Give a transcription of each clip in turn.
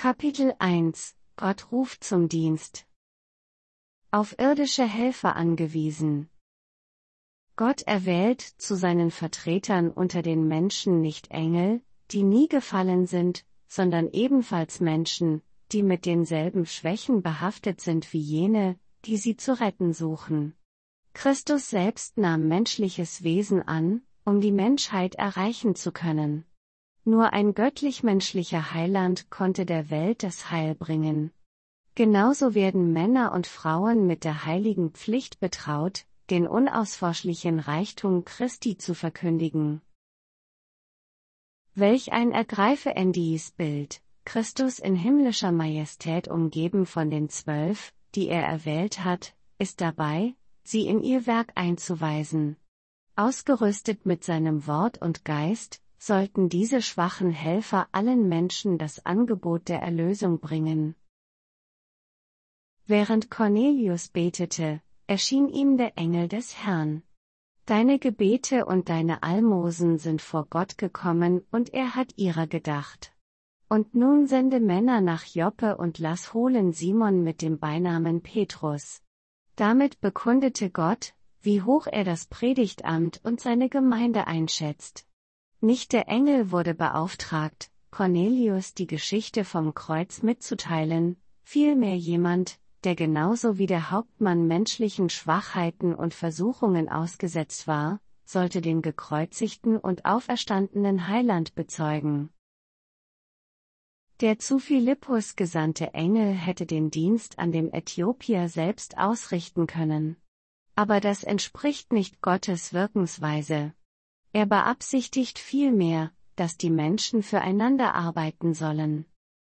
Kapitel 1 – Gott ruft zum Dienst. Auf irdische Helfer angewiesen. Gott erwählt zu seinen Vertretern unter den Menschen nicht Engel, die nie gefallen sind, sondern ebenfalls Menschen, die mit denselben Schwächen behaftet sind wie jene, die sie zu retten suchen. Christus selbst nahm menschliches Wesen an, um die Menschheit erreichen zu können. Nur ein göttlich-menschlicher Heiland konnte der Welt das Heil bringen. Genauso werden Männer und Frauen mit der heiligen Pflicht betraut, den unausforschlichen Reichtum Christi zu verkündigen. Welch ein ergreifendes Bild, Christus in himmlischer Majestät umgeben von den 12, die er erwählt hat, ist dabei, sie in ihr Werk einzuweisen. Ausgerüstet mit seinem Wort und Geist, sollten diese schwachen Helfer allen Menschen das Angebot der Erlösung bringen. Während Cornelius betete, erschien ihm der Engel des Herrn. Deine Gebete und deine Almosen sind vor Gott gekommen und er hat ihrer gedacht. Und nun sende Männer nach Joppe und lass holen Simon mit dem Beinamen Petrus. Damit bekundete Gott, wie hoch er das Predigtamt und seine Gemeinde einschätzt. Nicht der Engel wurde beauftragt, Cornelius die Geschichte vom Kreuz mitzuteilen, vielmehr jemand, der genauso wie der Hauptmann menschlichen Schwachheiten und Versuchungen ausgesetzt war, sollte den gekreuzigten und auferstandenen Heiland bezeugen. Der zu Philippus gesandte Engel hätte den Dienst an dem Äthiopier selbst ausrichten können. Aber das entspricht nicht Gottes Wirkensweise. Er beabsichtigt vielmehr, dass die Menschen füreinander arbeiten sollen.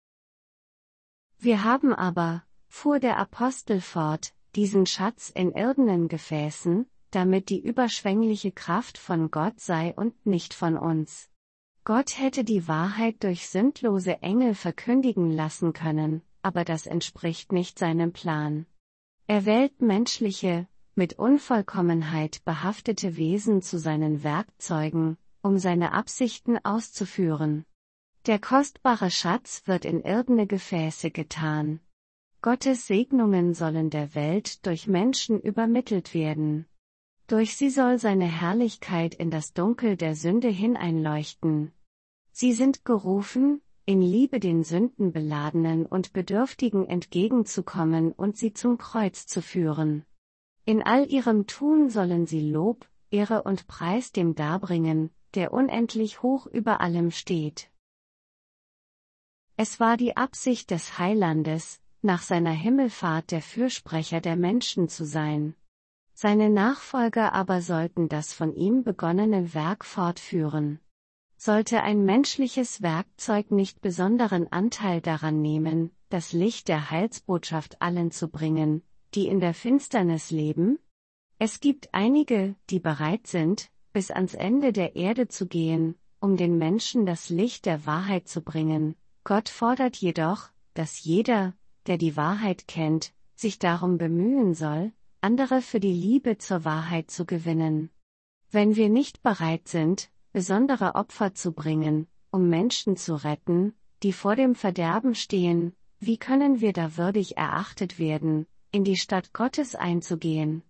Wir haben aber, fuhr der Apostel fort, diesen Schatz in irdenen Gefäßen, damit die überschwängliche Kraft von Gott sei und nicht von uns. Gott hätte die Wahrheit durch sündlose Engel verkündigen lassen können, aber das entspricht nicht seinem Plan. Er wählt menschliche, mit Unvollkommenheit behaftete Wesen zu seinen Werkzeugen, um seine Absichten auszuführen. Der kostbare Schatz wird in irdene Gefäße getan. Gottes Segnungen sollen der Welt durch Menschen übermittelt werden. Durch sie soll seine Herrlichkeit in das Dunkel der Sünde hineinleuchten. Sie sind gerufen, in Liebe den Sündenbeladenen und Bedürftigen entgegenzukommen und sie zum Kreuz zu führen. In all ihrem Tun sollen sie Lob, Ehre und Preis dem darbringen, der unendlich hoch über allem steht. Es war die Absicht des Heilandes, nach seiner Himmelfahrt der Fürsprecher der Menschen zu sein. Seine Nachfolger aber sollten das von ihm begonnene Werk fortführen. Sollte ein menschliches Werkzeug nicht besonderen Anteil daran nehmen, das Licht der Heilsbotschaft allen zu bringen, die in der Finsternis leben? Es gibt einige, die bereit sind, bis ans Ende der Erde zu gehen, um den Menschen das Licht der Wahrheit zu bringen. Gott fordert jedoch, dass jeder, der die Wahrheit kennt, sich darum bemühen soll, andere für die Liebe zur Wahrheit zu gewinnen. Wenn wir nicht bereit sind, besondere Opfer zu bringen, um Menschen zu retten, die vor dem Verderben stehen, wie können wir da würdig erachtet werden, in die Stadt Gottes einzugehen?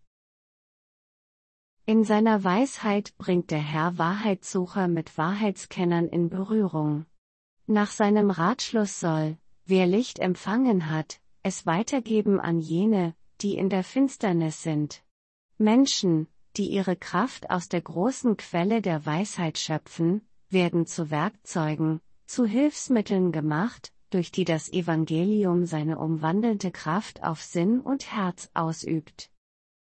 In seiner Weisheit bringt der Herr Wahrheitssucher mit Wahrheitskennern in Berührung. Nach seinem Ratschluss soll, wer Licht empfangen hat, es weitergeben an jene, die in der Finsternis sind. Menschen, die ihre Kraft aus der großen Quelle der Weisheit schöpfen, werden zu Werkzeugen, zu Hilfsmitteln gemacht, durch die das Evangelium seine umwandelnde Kraft auf Sinn und Herz ausübt.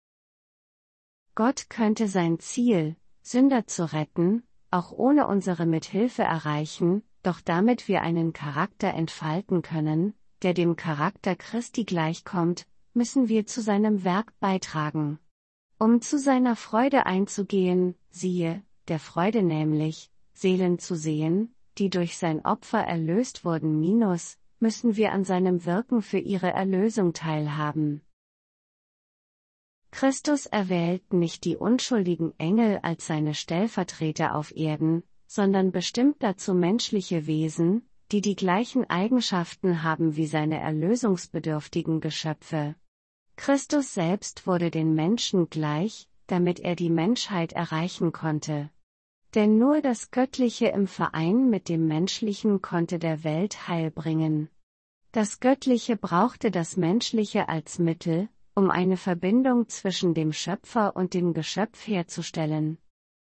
Gott könnte sein Ziel, Sünder zu retten, auch ohne unsere Mithilfe erreichen, doch damit wir einen Charakter entfalten können, der dem Charakter Christi gleichkommt, müssen wir zu seinem Werk beitragen. Um zu seiner Freude einzugehen, siehe, der Freude nämlich, Seelen zu sehen, die durch sein Opfer erlöst wurden müssen wir an seinem Wirken für ihre Erlösung teilhaben. Christus erwählt nicht die unschuldigen Engel als seine Stellvertreter auf Erden, sondern bestimmt dazu menschliche Wesen, die die gleichen Eigenschaften haben wie seine erlösungsbedürftigen Geschöpfe. Christus selbst wurde den Menschen gleich, damit er die Menschheit erreichen konnte. Denn nur das Göttliche im Verein mit dem Menschlichen konnte der Welt Heil bringen. Das Göttliche brauchte das Menschliche als Mittel, um eine Verbindung zwischen dem Schöpfer und dem Geschöpf herzustellen.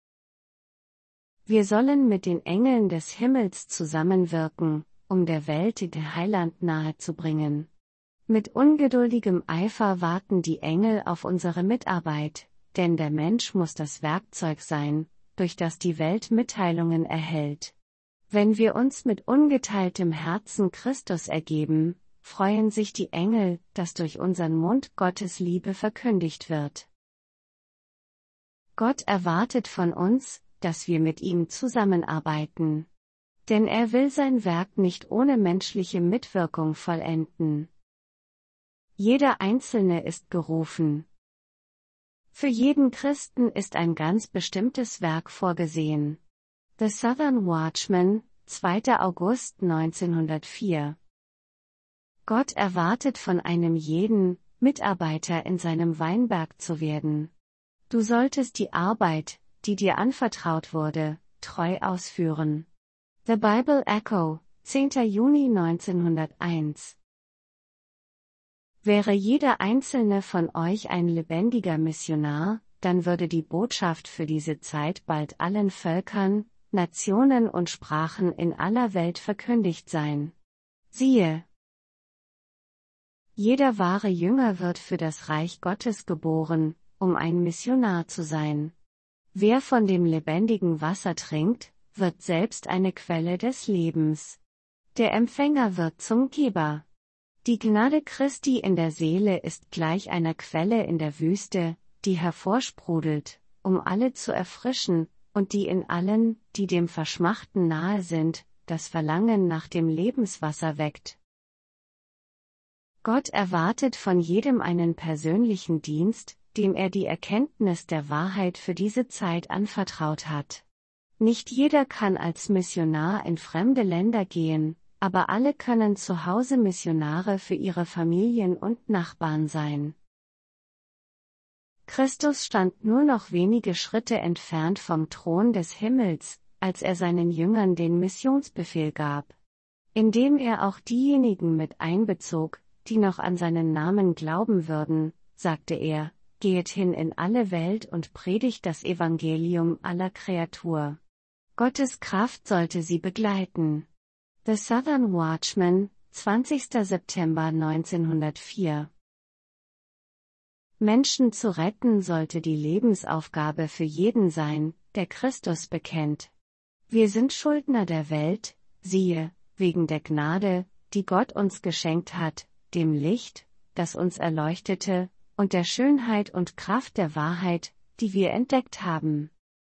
Wir sollen mit den Engeln des Himmels zusammenwirken, um der Welt den Heiland nahezubringen. Mit ungeduldigem Eifer warten die Engel auf unsere Mitarbeit, denn der Mensch muss das Werkzeug sein, durch das die Welt Mitteilungen erhält. Wenn wir uns mit ungeteiltem Herzen Christus ergeben, freuen sich die Engel, dass durch unseren Mund Gottes Liebe verkündigt wird. Gott erwartet von uns, dass wir mit ihm zusammenarbeiten. Denn er will sein Werk nicht ohne menschliche Mitwirkung vollenden. Jeder Einzelne ist gerufen. Für jeden Christen ist ein ganz bestimmtes Werk vorgesehen. The Southern Watchman, 2. August 1904. Gott erwartet von einem jeden, Mitarbeiter in seinem Weinberg zu werden. Du solltest die Arbeit, die dir anvertraut wurde, treu ausführen. The Bible Echo, 10. Juni 1901. Wäre jeder einzelne von euch ein lebendiger Missionar, dann würde die Botschaft für diese Zeit bald allen Völkern, Nationen und Sprachen in aller Welt verkündigt sein. Siehe! Jeder wahre Jünger wird für das Reich Gottes geboren, um ein Missionar zu sein. Wer von dem lebendigen Wasser trinkt, wird selbst eine Quelle des Lebens. Der Empfänger wird zum Geber. Die Gnade Christi in der Seele ist gleich einer Quelle in der Wüste, die hervorsprudelt, um alle zu erfrischen, und die in allen, die dem Verschmachten nahe sind, das Verlangen nach dem Lebenswasser weckt. Gott erwartet von jedem einen persönlichen Dienst, dem er die Erkenntnis der Wahrheit für diese Zeit anvertraut hat. Nicht jeder kann als Missionar in fremde Länder gehen, aber alle können zu Hause Missionare für ihre Familien und Nachbarn sein. Christus stand nur noch wenige Schritte entfernt vom Thron des Himmels, als er seinen Jüngern den Missionsbefehl gab. Indem er auch diejenigen mit einbezog, die noch an seinen Namen glauben würden, sagte er: Geht hin in alle Welt und predigt das Evangelium aller Kreatur. Gottes Kraft sollte sie begleiten. The Southern Watchman, 20. September 1904. Menschen zu retten sollte die Lebensaufgabe für jeden sein, der Christus bekennt. Wir sind Schuldner der Welt, siehe, wegen der Gnade, die Gott uns geschenkt hat, dem Licht, das uns erleuchtete, und der Schönheit und Kraft der Wahrheit, die wir entdeckt haben.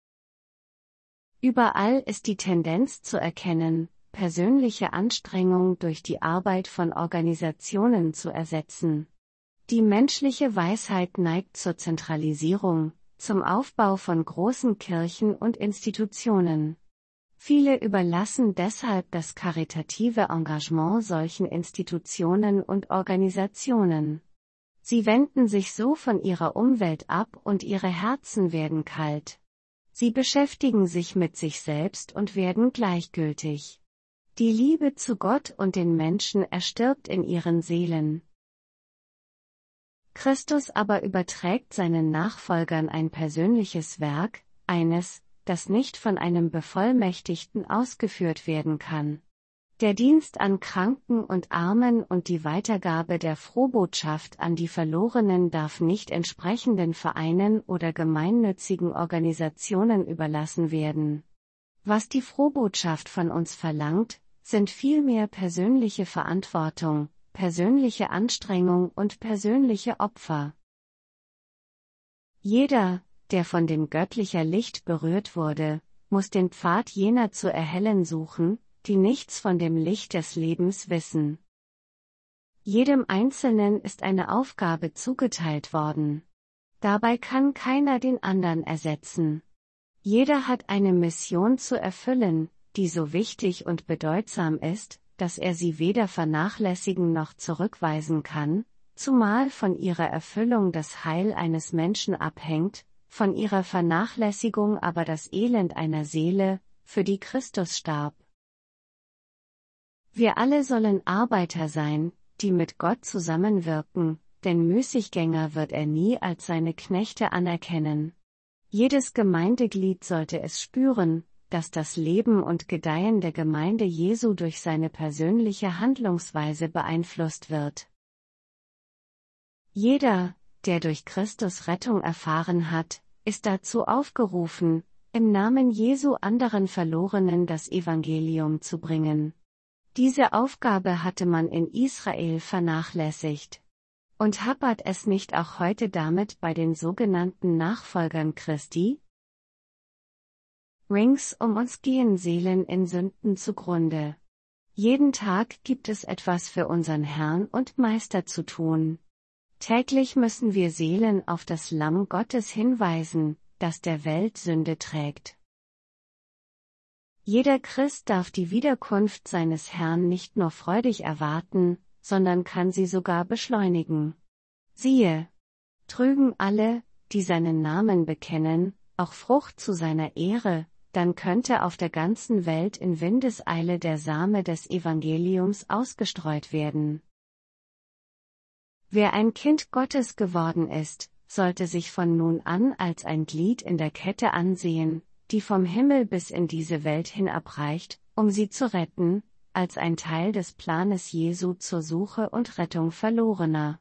Überall ist die Tendenz zu erkennen, persönliche Anstrengung durch die Arbeit von Organisationen zu ersetzen. Die menschliche Weisheit neigt zur Zentralisierung, zum Aufbau von großen Kirchen und Institutionen. Viele überlassen deshalb das karitative Engagement solchen Institutionen und Organisationen. Sie wenden sich so von ihrer Umwelt ab und ihre Herzen werden kalt. Sie beschäftigen sich mit sich selbst und werden gleichgültig. Die Liebe zu Gott und den Menschen erstirbt in ihren Seelen. Christus aber überträgt seinen Nachfolgern ein persönliches Werk, eines, das nicht von einem Bevollmächtigten ausgeführt werden kann. Der Dienst an Kranken und Armen und die Weitergabe der Frohbotschaft an die Verlorenen darf nicht entsprechenden Vereinen oder gemeinnützigen Organisationen überlassen werden. Was die Frohbotschaft von uns verlangt, sind vielmehr persönliche Verantwortung, persönliche Anstrengung und persönliche Opfer. Jeder, der von dem göttlichen Licht berührt wurde, muss den Pfad jener zu erhellen suchen, die nichts von dem Licht des Lebens wissen. Jedem Einzelnen ist eine Aufgabe zugeteilt worden. Dabei kann keiner den anderen ersetzen. Jeder hat eine Mission zu erfüllen, die so wichtig und bedeutsam ist, dass er sie weder vernachlässigen noch zurückweisen kann, zumal von ihrer Erfüllung das Heil eines Menschen abhängt, von ihrer Vernachlässigung aber das Elend einer Seele, für die Christus starb. Wir alle sollen Arbeiter sein, die mit Gott zusammenwirken, denn Müßiggänger wird er nie als seine Knechte anerkennen. Jedes Gemeindeglied sollte es spüren, dass das Leben und Gedeihen der Gemeinde Jesu durch seine persönliche Handlungsweise beeinflusst wird. Jeder, der durch Christus Rettung erfahren hat, ist dazu aufgerufen, im Namen Jesu anderen Verlorenen das Evangelium zu bringen. Diese Aufgabe hatte man in Israel vernachlässigt. Und hapert es nicht auch heute damit bei den sogenannten Nachfolgern Christi? Rings um uns gehen Seelen in Sünden zugrunde. Jeden Tag gibt es etwas für unseren Herrn und Meister zu tun. Täglich müssen wir Seelen auf das Lamm Gottes hinweisen, das der Welt Sünde trägt. Jeder Christ darf die Wiederkunft seines Herrn nicht nur freudig erwarten, sondern kann sie sogar beschleunigen. Siehe, trügen alle, die seinen Namen bekennen, auch Frucht zu seiner Ehre, dann könnte auf der ganzen Welt in Windeseile der Same des Evangeliums ausgestreut werden. Wer ein Kind Gottes geworden ist, sollte sich von nun an als ein Glied in der Kette ansehen, die vom Himmel bis in diese Welt hinabreicht, um sie zu retten, als ein Teil des Planes Jesu zur Suche und Rettung Verlorener.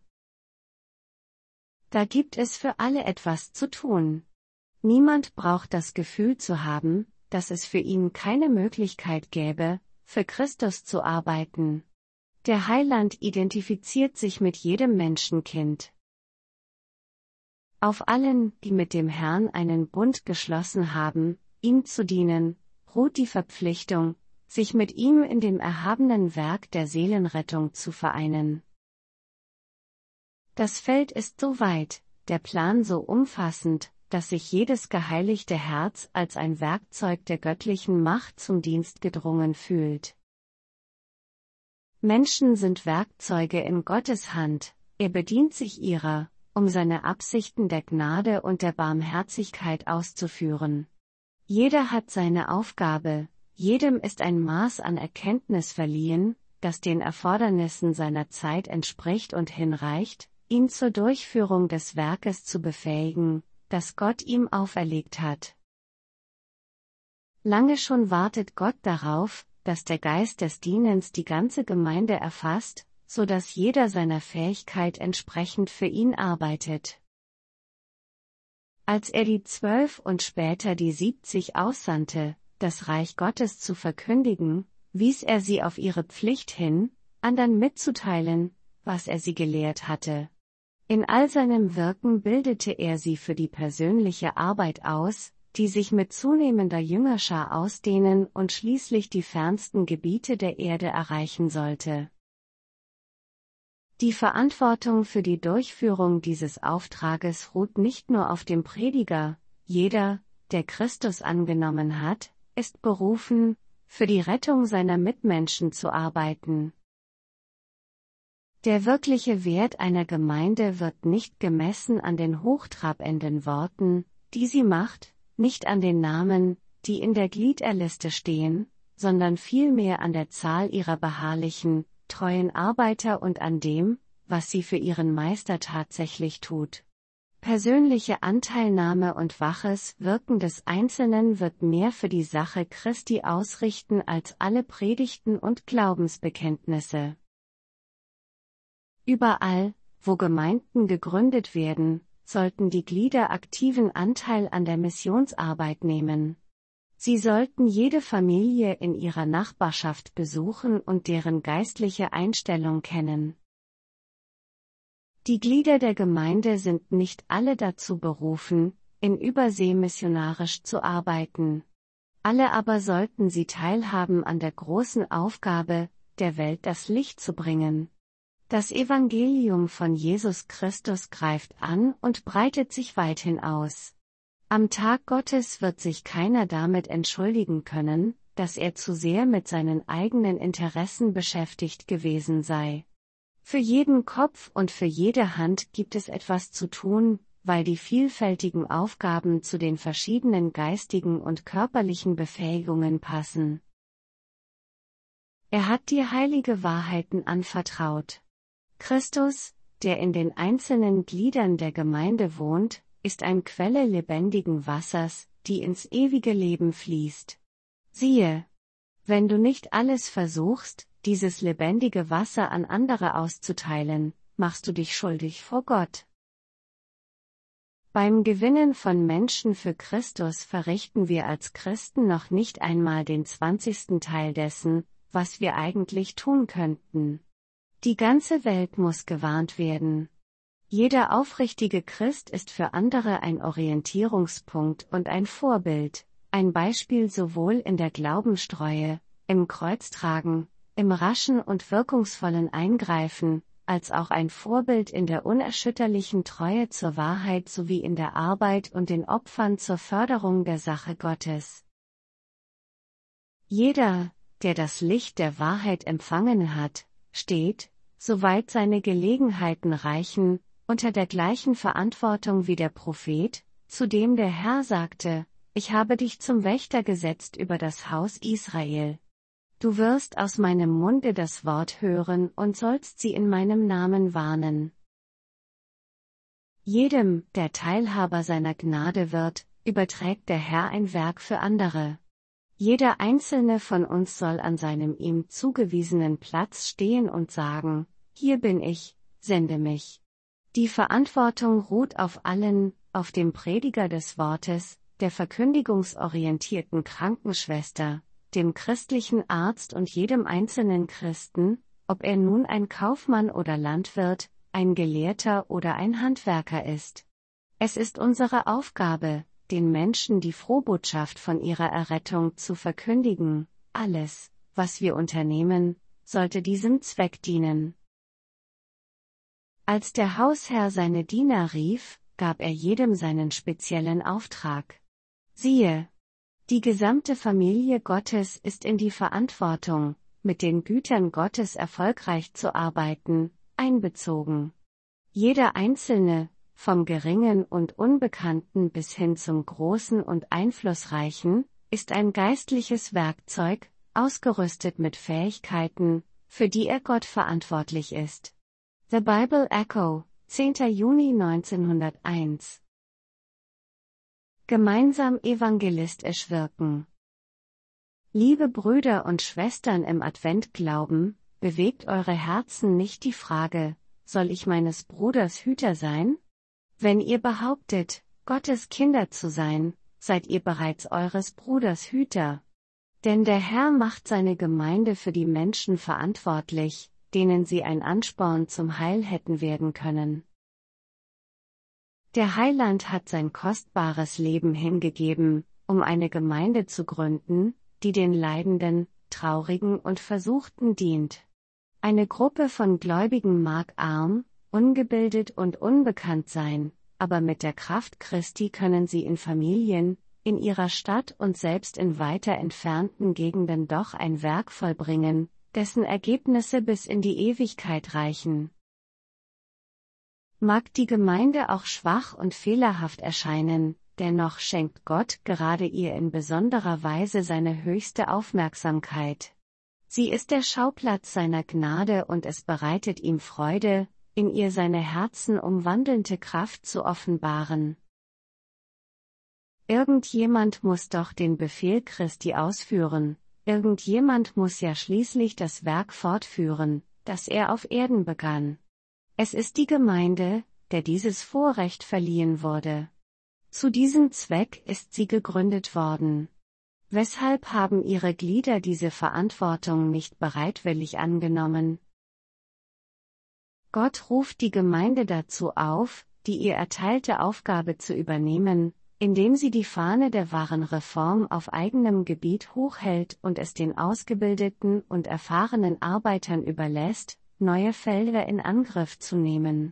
Da gibt es für alle etwas zu tun. Niemand braucht das Gefühl zu haben, dass es für ihn keine Möglichkeit gäbe, für Christus zu arbeiten. Der Heiland identifiziert sich mit jedem Menschenkind. Auf allen, die mit dem Herrn einen Bund geschlossen haben, ihm zu dienen, ruht die Verpflichtung, sich mit ihm in dem erhabenen Werk der Seelenrettung zu vereinen. Das Feld ist so weit, der Plan so umfassend, dass sich jedes geheiligte Herz als ein Werkzeug der göttlichen Macht zum Dienst gedrungen fühlt. Menschen sind Werkzeuge in Gottes Hand, er bedient sich ihrer, um seine Absichten der Gnade und der Barmherzigkeit auszuführen. Jeder hat seine Aufgabe, jedem ist ein Maß an Erkenntnis verliehen, das den Erfordernissen seiner Zeit entspricht und hinreicht, ihn zur Durchführung des Werkes zu befähigen, das Gott ihm auferlegt hat. Lange schon wartet Gott darauf, dass der Geist des Dienens die ganze Gemeinde erfasst, so dass jeder seiner Fähigkeit entsprechend für ihn arbeitet. Als er die 12 und später die 70 aussandte, das Reich Gottes zu verkündigen, wies er sie auf ihre Pflicht hin, anderen mitzuteilen, was er sie gelehrt hatte. In all seinem Wirken bildete er sie für die persönliche Arbeit aus, die sich mit zunehmender Jüngerschar ausdehnen und schließlich die fernsten Gebiete der Erde erreichen sollte. Die Verantwortung für die Durchführung dieses Auftrages ruht nicht nur auf dem Prediger, jeder, der Christus angenommen hat, ist berufen, für die Rettung seiner Mitmenschen zu arbeiten. Der wirkliche Wert einer Gemeinde wird nicht gemessen an den hochtrabenden Worten, die sie macht, nicht an den Namen, die in der Gliederliste stehen, sondern vielmehr an der Zahl ihrer beharrlichen, treuen Arbeiter und an dem, was sie für ihren Meister tatsächlich tut. Persönliche Anteilnahme und waches Wirken des Einzelnen wird mehr für die Sache Christi ausrichten als alle Predigten und Glaubensbekenntnisse. Überall, wo Gemeinden gegründet werden, sollten die Glieder aktiven Anteil an der Missionsarbeit nehmen. Sie sollten jede Familie in ihrer Nachbarschaft besuchen und deren geistliche Einstellung kennen. Die Glieder der Gemeinde sind nicht alle dazu berufen, in Übersee missionarisch zu arbeiten. Alle aber sollten sie teilhaben an der großen Aufgabe, der Welt das Licht zu bringen. Das Evangelium von Jesus Christus greift an und breitet sich weithin aus. Am Tag Gottes wird sich keiner damit entschuldigen können, dass er zu sehr mit seinen eigenen Interessen beschäftigt gewesen sei. Für jeden Kopf und für jede Hand gibt es etwas zu tun, weil die vielfältigen Aufgaben zu den verschiedenen geistigen und körperlichen Befähigungen passen. Er hat dir heilige Wahrheiten anvertraut. Christus, der in den einzelnen Gliedern der Gemeinde wohnt, ist eine Quelle lebendigen Wassers, die ins ewige Leben fließt. Siehe, wenn du nicht alles versuchst, dieses lebendige Wasser an andere auszuteilen, machst du dich schuldig vor Gott. Beim Gewinnen von Menschen für Christus verrichten wir als Christen noch nicht einmal den 20. Teil dessen, was wir eigentlich tun könnten. Die ganze Welt muss gewarnt werden. Jeder aufrichtige Christ ist für andere ein Orientierungspunkt und ein Vorbild, ein Beispiel sowohl in der Glaubenstreue, im Kreuztragen, im raschen und wirkungsvollen Eingreifen, als auch ein Vorbild in der unerschütterlichen Treue zur Wahrheit sowie in der Arbeit und den Opfern zur Förderung der Sache Gottes. Jeder, der das Licht der Wahrheit empfangen hat, steht, soweit seine Gelegenheiten reichen, unter der gleichen Verantwortung wie der Prophet, zu dem der Herr sagte: Ich habe dich zum Wächter gesetzt über das Haus Israel. Du wirst aus meinem Munde das Wort hören und sollst sie in meinem Namen warnen. Jedem, der Teilhaber seiner Gnade wird, überträgt der Herr ein Werk für andere. Jeder einzelne von uns soll an seinem ihm zugewiesenen Platz stehen und sagen: Hier bin ich, sende mich. Die Verantwortung ruht auf allen, auf dem Prediger des Wortes, der verkündigungsorientierten Krankenschwester, dem christlichen Arzt und jedem einzelnen Christen, ob er nun ein Kaufmann oder Landwirt, ein Gelehrter oder ein Handwerker ist. Es ist unsere Aufgabe, den Menschen die Frohbotschaft von ihrer Errettung zu verkündigen. Alles, was wir unternehmen, sollte diesem Zweck dienen. Als der Hausherr seine Diener rief, gab er jedem seinen speziellen Auftrag. Siehe, die gesamte Familie Gottes ist in die Verantwortung, mit den Gütern Gottes erfolgreich zu arbeiten, einbezogen. Jeder Einzelne, vom Geringen und Unbekannten bis hin zum Großen und Einflussreichen, ist ein geistliches Werkzeug, ausgerüstet mit Fähigkeiten, für die er Gott verantwortlich ist. The Bible Echo, 10. Juni 1901. Gemeinsam evangelistisch wirken. Liebe Brüder und Schwestern im Adventglauben, bewegt eure Herzen nicht die Frage: Soll ich meines Bruders Hüter sein? Wenn ihr behauptet, Gottes Kinder zu sein, seid ihr bereits eures Bruders Hüter. Denn der Herr macht seine Gemeinde für die Menschen verantwortlich, denen sie ein Ansporn zum Heil hätten werden können. Der Heiland hat sein kostbares Leben hingegeben, um eine Gemeinde zu gründen, die den Leidenden, Traurigen und Versuchten dient. Eine Gruppe von Gläubigen mag arm, ungebildet und unbekannt sein, aber mit der Kraft Christi können sie in Familien, in ihrer Stadt und selbst in weiter entfernten Gegenden doch ein Werk vollbringen, dessen Ergebnisse bis in die Ewigkeit reichen. Mag die Gemeinde auch schwach und fehlerhaft erscheinen, dennoch schenkt Gott gerade ihr in besonderer Weise seine höchste Aufmerksamkeit. Sie ist der Schauplatz seiner Gnade und es bereitet ihm Freude, in ihr seine Herzen umwandelnde Kraft zu offenbaren. Irgendjemand muss doch den Befehl Christi ausführen, irgendjemand muss ja schließlich das Werk fortführen, das er auf Erden begann. Es ist die Gemeinde, der dieses Vorrecht verliehen wurde. Zu diesem Zweck ist sie gegründet worden. Weshalb haben ihre Glieder diese Verantwortung nicht bereitwillig angenommen? Gott ruft die Gemeinde dazu auf, die ihr erteilte Aufgabe zu übernehmen, indem sie die Fahne der wahren Reform auf eigenem Gebiet hochhält und es den ausgebildeten und erfahrenen Arbeitern überlässt, neue Felder in Angriff zu nehmen.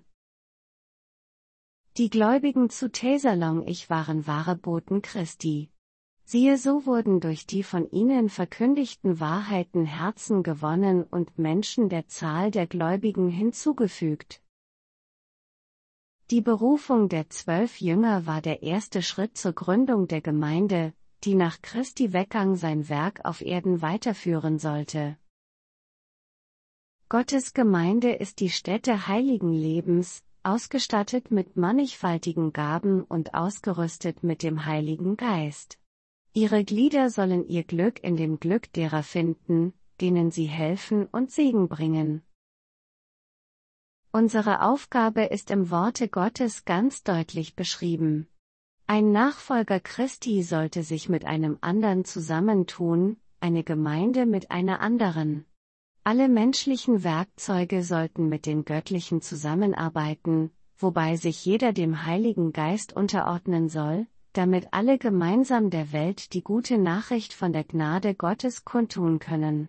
Die Gläubigen zu Thessalonich waren wahre Boten Christi. Siehe, so wurden durch die von ihnen verkündigten Wahrheiten Herzen gewonnen und Menschen der Zahl der Gläubigen hinzugefügt. Die Berufung der 12 Jünger war der erste Schritt zur Gründung der Gemeinde, die nach Christi Weggang sein Werk auf Erden weiterführen sollte. Gottes Gemeinde ist die Stätte heiligen Lebens, ausgestattet mit mannigfaltigen Gaben und ausgerüstet mit dem Heiligen Geist. Ihre Glieder sollen ihr Glück in dem Glück derer finden, denen sie helfen und Segen bringen. Unsere Aufgabe ist im Worte Gottes ganz deutlich beschrieben. Ein Nachfolger Christi sollte sich mit einem anderen zusammentun, eine Gemeinde mit einer anderen. Alle menschlichen Werkzeuge sollten mit den Göttlichen zusammenarbeiten, wobei sich jeder dem Heiligen Geist unterordnen soll, damit alle gemeinsam der Welt die gute Nachricht von der Gnade Gottes kundtun können.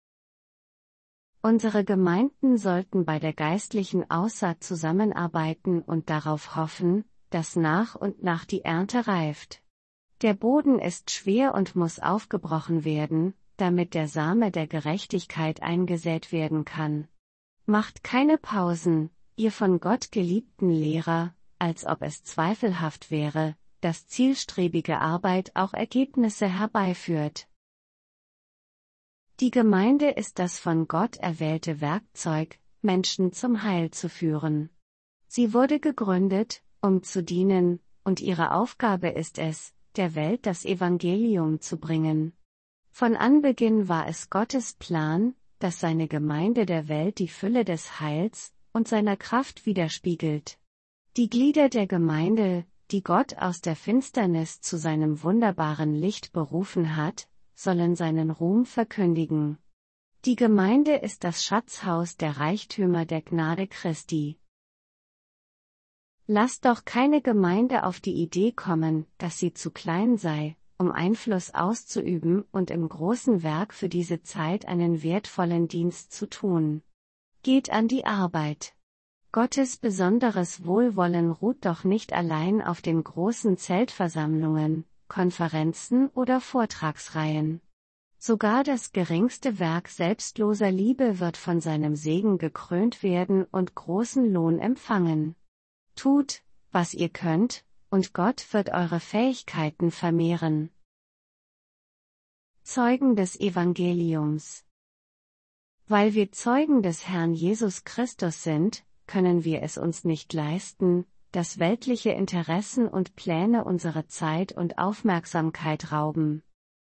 Unsere Gemeinden sollten bei der geistlichen Aussaat zusammenarbeiten und darauf hoffen, dass nach und nach die Ernte reift. Der Boden ist schwer und muss aufgebrochen werden, damit der Same der Gerechtigkeit eingesät werden kann. Macht keine Pausen, ihr von Gott geliebten Lehrer, als ob es zweifelhaft wäre, dass zielstrebige Arbeit auch Ergebnisse herbeiführt. Die Gemeinde ist das von Gott erwählte Werkzeug, Menschen zum Heil zu führen. Sie wurde gegründet, um zu dienen, und ihre Aufgabe ist es, der Welt das Evangelium zu bringen. Von Anbeginn war es Gottes Plan, dass seine Gemeinde der Welt die Fülle des Heils und seiner Kraft widerspiegelt. Die Glieder der Gemeinde, die Gott aus der Finsternis zu seinem wunderbaren Licht berufen hat, sollen seinen Ruhm verkündigen. Die Gemeinde ist das Schatzhaus der Reichtümer der Gnade Christi. Lasst doch keine Gemeinde auf die Idee kommen, dass sie zu klein sei, um Einfluss auszuüben und im großen Werk für diese Zeit einen wertvollen Dienst zu tun. Geht an die Arbeit. Gottes besonderes Wohlwollen ruht doch nicht allein auf den großen Zeltversammlungen, Konferenzen oder Vortragsreihen. Sogar das geringste Werk selbstloser Liebe wird von seinem Segen gekrönt werden und großen Lohn empfangen. Tut, was ihr könnt, und Gott wird eure Fähigkeiten vermehren. Zeugen des Evangeliums. Weil wir Zeugen des Herrn Jesus Christus sind, können wir es uns nicht leisten, dass weltliche Interessen und Pläne unsere Zeit und Aufmerksamkeit rauben.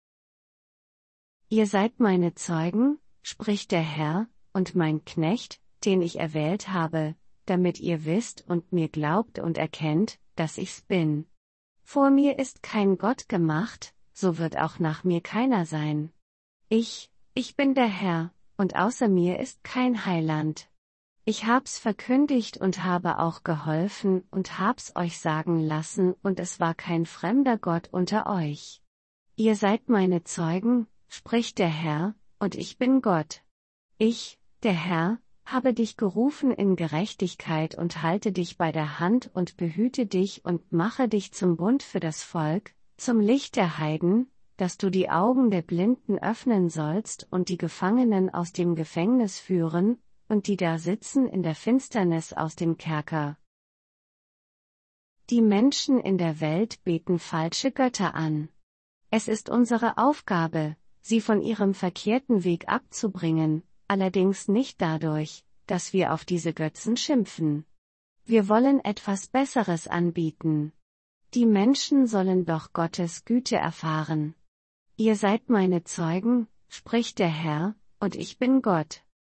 Ihr seid meine Zeugen, spricht der Herr, und mein Knecht, den ich erwählt habe, damit ihr wisst und mir glaubt und erkennt, dass ich's bin. Vor mir ist kein Gott gemacht, so wird auch nach mir keiner sein. Ich bin der Herr, und außer mir ist kein Heiland. Ich hab's verkündigt und habe auch geholfen und hab's euch sagen lassen und es war kein fremder Gott unter euch. Ihr seid meine Zeugen, spricht der Herr, und ich bin Gott. Ich, der Herr, habe dich gerufen in Gerechtigkeit und halte dich bei der Hand und behüte dich und mache dich zum Bund für das Volk, zum Licht der Heiden, dass du die Augen der Blinden öffnen sollst und die Gefangenen aus dem Gefängnis führen, und die da sitzen in der Finsternis aus dem Kerker. Die Menschen in der Welt beten falsche Götter an. Es ist unsere Aufgabe, sie von ihrem verkehrten Weg abzubringen, allerdings nicht dadurch, dass wir auf diese Götzen schimpfen. Wir wollen etwas Besseres anbieten. Die Menschen sollen doch Gottes Güte erfahren. Ihr seid meine Zeugen, spricht der Herr, und ich bin Gott.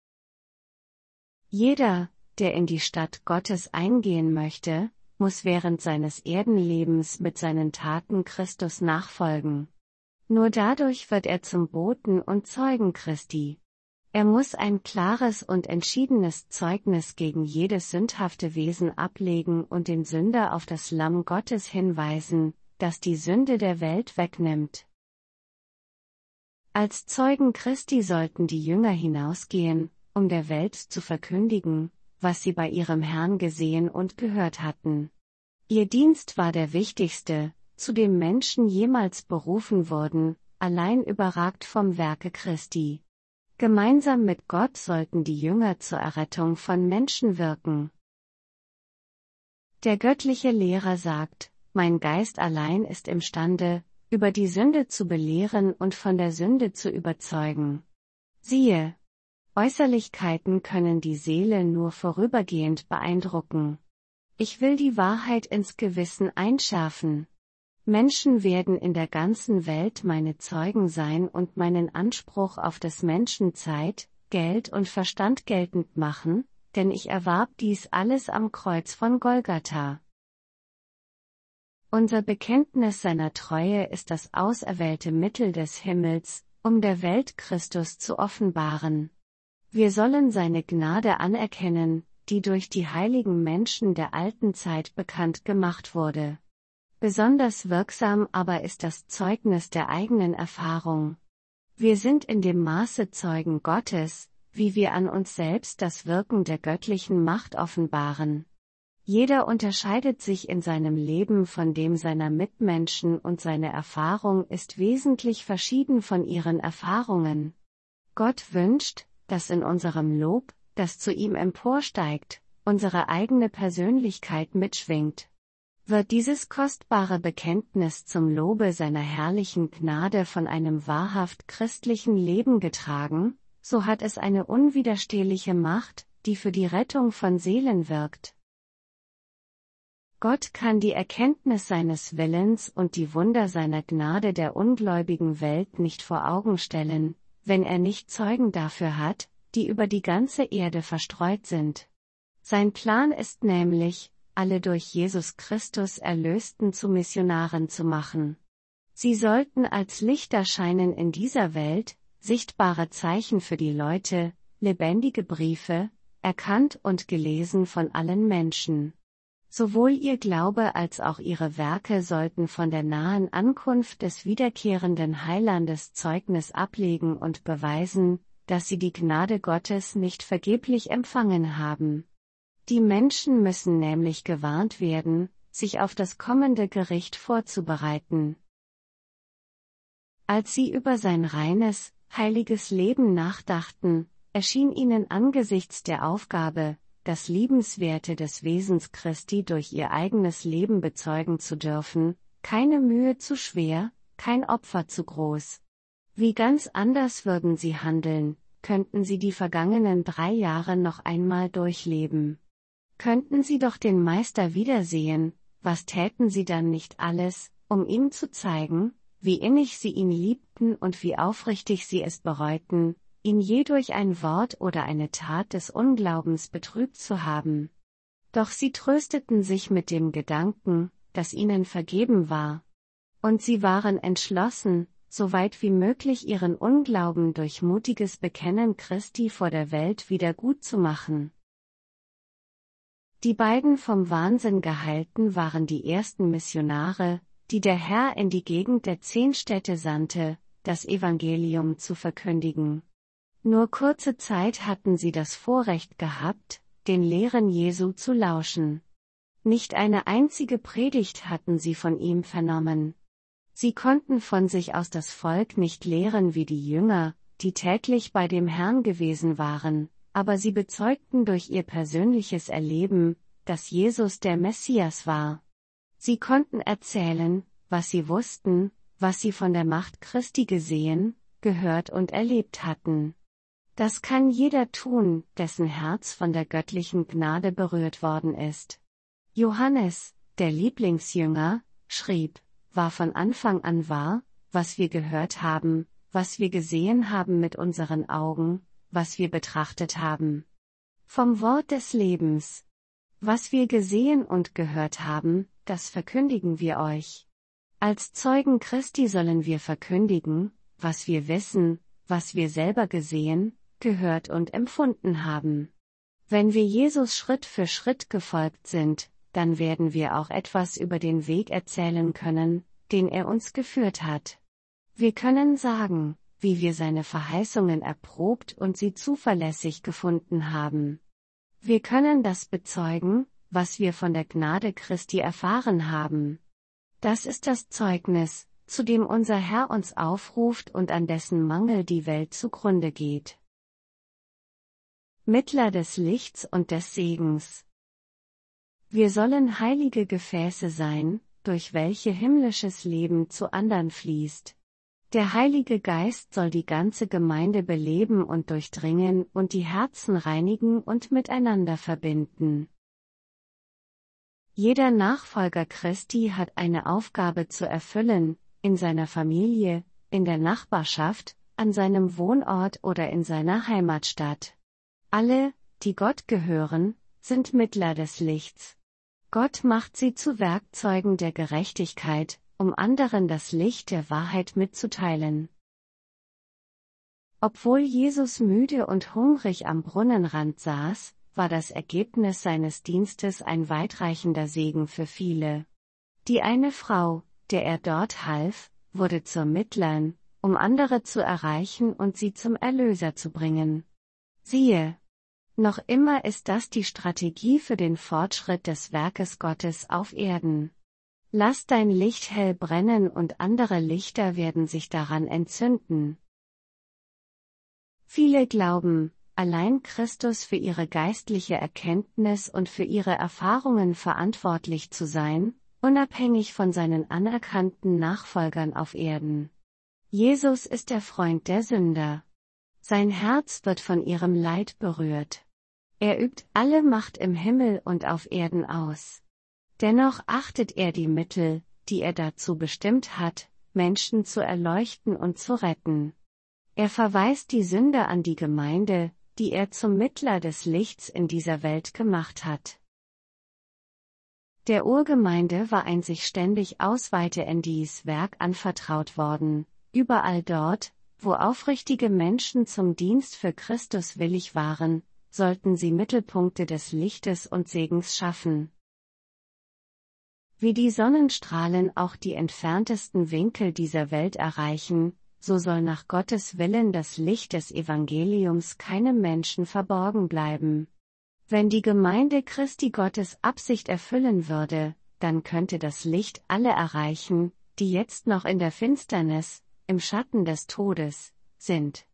Jeder, der in die Stadt Gottes eingehen möchte, muss während seines Erdenlebens mit seinen Taten Christus nachfolgen. Nur dadurch wird er zum Boten und Zeugen Christi. Er muss ein klares und entschiedenes Zeugnis gegen jedes sündhafte Wesen ablegen und den Sünder auf das Lamm Gottes hinweisen, das die Sünde der Welt wegnimmt. Als Zeugen Christi sollten die Jünger hinausgehen, um der Welt zu verkündigen, was sie bei ihrem Herrn gesehen und gehört hatten. Ihr Dienst war der wichtigste, zu dem Menschen jemals berufen wurden, allein überragt vom Werke Christi. Gemeinsam mit Gott sollten die Jünger zur Errettung von Menschen wirken. Der göttliche Lehrer sagt, mein Geist allein ist imstande, über die Sünde zu belehren und von der Sünde zu überzeugen. Siehe, Äußerlichkeiten können die Seele nur vorübergehend beeindrucken. Ich will die Wahrheit ins Gewissen einschärfen. Menschen werden in der ganzen Welt meine Zeugen sein und meinen Anspruch auf des Menschen Zeit, Geld und Verstand geltend machen, denn ich erwarb dies alles am Kreuz von Golgatha. Unser Bekenntnis seiner Treue ist das auserwählte Mittel des Himmels, um der Welt Christus zu offenbaren. Wir sollen seine Gnade anerkennen, die durch die heiligen Menschen der alten Zeit bekannt gemacht wurde. Besonders wirksam aber ist das Zeugnis der eigenen Erfahrung. Wir sind in dem Maße Zeugen Gottes, wie wir an uns selbst das Wirken der göttlichen Macht offenbaren. Jeder unterscheidet sich in seinem Leben von dem seiner Mitmenschen und seine Erfahrung ist wesentlich verschieden von ihren Erfahrungen. Gott wünscht, dass in unserem Lob, das zu ihm emporsteigt, unsere eigene Persönlichkeit mitschwingt. Wird dieses kostbare Bekenntnis zum Lobe seiner herrlichen Gnade von einem wahrhaft christlichen Leben getragen, so hat es eine unwiderstehliche Macht, die für die Rettung von Seelen wirkt. Gott kann die Erkenntnis seines Willens und die Wunder seiner Gnade der ungläubigen Welt nicht vor Augen stellen, wenn er nicht Zeugen dafür hat, die über die ganze Erde verstreut sind. Sein Plan ist nämlich, alle durch Jesus Christus Erlösten zu Missionaren zu machen. Sie sollten als Lichter scheinen in dieser Welt, sichtbare Zeichen für die Leute, lebendige Briefe, erkannt und gelesen von allen Menschen. Sowohl ihr Glaube als auch ihre Werke sollten von der nahen Ankunft des wiederkehrenden Heilandes Zeugnis ablegen und beweisen, dass sie die Gnade Gottes nicht vergeblich empfangen haben. Die Menschen müssen nämlich gewarnt werden, sich auf das kommende Gericht vorzubereiten. Als sie über sein reines, heiliges Leben nachdachten, erschien ihnen angesichts der Aufgabe, das Liebenswerte des Wesens Christi durch ihr eigenes Leben bezeugen zu dürfen, keine Mühe zu schwer, kein Opfer zu groß. Wie ganz anders würden sie handeln, könnten sie die vergangenen 3 Jahre noch einmal durchleben. Könnten sie doch den Meister wiedersehen, was täten sie dann nicht alles, um ihm zu zeigen, wie innig sie ihn liebten und wie aufrichtig sie es bereuten, ihn je durch ein Wort oder eine Tat des Unglaubens betrübt zu haben. Doch sie trösteten sich mit dem Gedanken, dass ihnen vergeben war. Und sie waren entschlossen, so weit wie möglich ihren Unglauben durch mutiges Bekennen Christi vor der Welt wieder gut zu machen. Die beiden vom Wahnsinn geheilten waren die ersten Missionare, die der Herr in die Gegend der 10 Städte sandte, das Evangelium zu verkündigen. Nur kurze Zeit hatten sie das Vorrecht gehabt, den Lehren Jesu zu lauschen. Nicht eine einzige Predigt hatten sie von ihm vernommen. Sie konnten von sich aus das Volk nicht lehren wie die Jünger, die täglich bei dem Herrn gewesen waren, aber sie bezeugten durch ihr persönliches Erleben, dass Jesus der Messias war. Sie konnten erzählen, was sie wussten, was sie von der Macht Christi gesehen, gehört und erlebt hatten. Das kann jeder tun, dessen Herz von der göttlichen Gnade berührt worden ist. Johannes, der Lieblingsjünger, schrieb, war von Anfang an wahr, was wir gehört haben, was wir gesehen haben mit unseren Augen, was wir betrachtet haben. Vom Wort des Lebens. Was wir gesehen und gehört haben, das verkündigen wir euch. Als Zeugen Christi sollen wir verkündigen, was wir wissen, was wir selber gesehen, gehört und empfunden haben. Wenn wir Jesus Schritt für Schritt gefolgt sind, dann werden wir auch etwas über den Weg erzählen können, den er uns geführt hat. Wir können sagen, wie wir seine Verheißungen erprobt und sie zuverlässig gefunden haben. Wir können das bezeugen, was wir von der Gnade Christi erfahren haben. Das ist das Zeugnis, zu dem unser Herr uns aufruft und an dessen Mangel die Welt zugrunde geht. Mittler des Lichts und des Segens. Wir sollen heilige Gefäße sein, durch welche himmlisches Leben zu andern fließt. Der Heilige Geist soll die ganze Gemeinde beleben und durchdringen und die Herzen reinigen und miteinander verbinden. Jeder Nachfolger Christi hat eine Aufgabe zu erfüllen, in seiner Familie, in der Nachbarschaft, an seinem Wohnort oder in seiner Heimatstadt. Alle, die Gott gehören, sind Mittler des Lichts. Gott macht sie zu Werkzeugen der Gerechtigkeit, um anderen das Licht der Wahrheit mitzuteilen. Obwohl Jesus müde und hungrig am Brunnenrand saß, war das Ergebnis seines Dienstes ein weitreichender Segen für viele. Die eine Frau, der er dort half, wurde zur Mittlerin, um andere zu erreichen und sie zum Erlöser zu bringen. Siehe! Noch immer ist das die Strategie für den Fortschritt des Werkes Gottes auf Erden. Lass dein Licht hell brennen und andere Lichter werden sich daran entzünden. Viele glauben, allein Christus für ihre geistliche Erkenntnis und für ihre Erfahrungen verantwortlich zu sein, unabhängig von seinen anerkannten Nachfolgern auf Erden. Jesus ist der Freund der Sünder. Sein Herz wird von ihrem Leid berührt. Er übt alle Macht im Himmel und auf Erden aus. Dennoch achtet er die Mittel, die er dazu bestimmt hat, Menschen zu erleuchten und zu retten. Er verweist die Sünder an die Gemeinde, die er zum Mittler des Lichts in dieser Welt gemacht hat. Der Urgemeinde war ein sich ständig ausweitendes Werk anvertraut worden, überall dort, wo aufrichtige Menschen zum Dienst für Christus willig waren, sollten sie Mittelpunkte des Lichtes und Segens schaffen. Wie die Sonnenstrahlen auch die entferntesten Winkel dieser Welt erreichen, so soll nach Gottes Willen das Licht des Evangeliums keinem Menschen verborgen bleiben. Wenn die Gemeinde Christi Gottes Absicht erfüllen würde, dann könnte das Licht alle erreichen, die jetzt noch in der Finsternis, im Schatten des Todes, sind.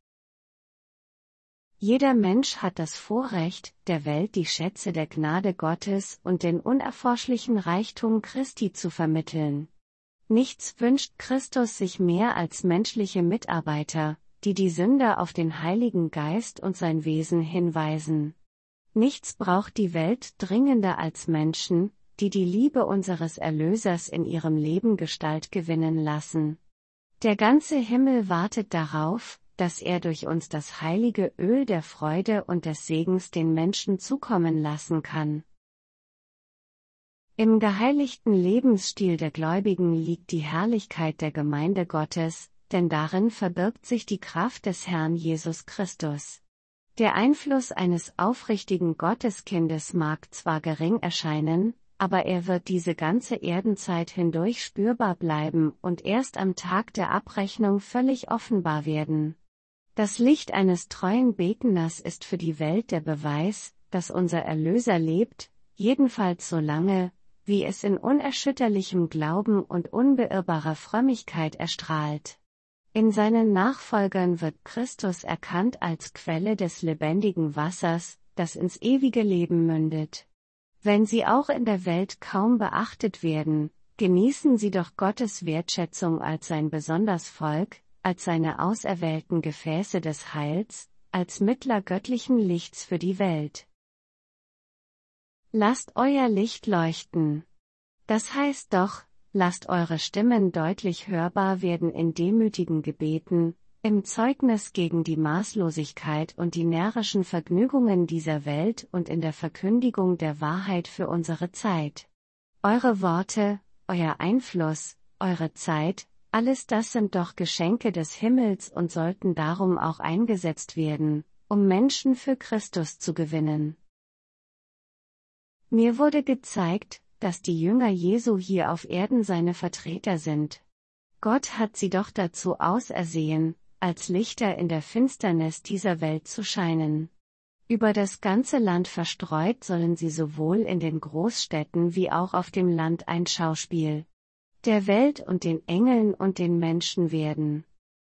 Jeder Mensch hat das Vorrecht, der Welt die Schätze der Gnade Gottes und den unerforschlichen Reichtum Christi zu vermitteln. Nichts wünscht Christus sich mehr als menschliche Mitarbeiter, die die Sünder auf den Heiligen Geist und sein Wesen hinweisen. Nichts braucht die Welt dringender als Menschen, die die Liebe unseres Erlösers in ihrem Leben Gestalt gewinnen lassen. Der ganze Himmel wartet darauf, dass er durch uns das heilige Öl der Freude und des Segens den Menschen zukommen lassen kann. Im geheiligten Lebensstil der Gläubigen liegt die Herrlichkeit der Gemeinde Gottes, denn darin verbirgt sich die Kraft des Herrn Jesus Christus. Der Einfluss eines aufrichtigen Gotteskindes mag zwar gering erscheinen, aber er wird diese ganze Erdenzeit hindurch spürbar bleiben und erst am Tag der Abrechnung völlig offenbar werden. Das Licht eines treuen Betners ist für die Welt der Beweis, dass unser Erlöser lebt, jedenfalls so lange, wie es in unerschütterlichem Glauben und unbeirrbarer Frömmigkeit erstrahlt. In seinen Nachfolgern wird Christus erkannt als Quelle des lebendigen Wassers, das ins ewige Leben mündet. Wenn sie auch in der Welt kaum beachtet werden, genießen sie doch Gottes Wertschätzung als sein besonders Volk, als seine auserwählten Gefäße des Heils, als Mittler göttlichen Lichts für die Welt. Lasst euer Licht leuchten. Das heißt doch, lasst eure Stimmen deutlich hörbar werden in demütigen Gebeten, im Zeugnis gegen die Maßlosigkeit und die närrischen Vergnügungen dieser Welt und in der Verkündigung der Wahrheit für unsere Zeit. Eure Worte, euer Einfluss, eure Zeit, alles das sind doch Geschenke des Himmels und sollten darum auch eingesetzt werden, um Menschen für Christus zu gewinnen. Mir wurde gezeigt, dass die Jünger Jesu hier auf Erden seine Vertreter sind. Gott hat sie doch dazu ausersehen, als Lichter in der Finsternis dieser Welt zu scheinen. Über das ganze Land verstreut sollen sie sowohl in den Großstädten wie auch auf dem Land ein Schauspiel der Welt und den Engeln und den Menschen werden.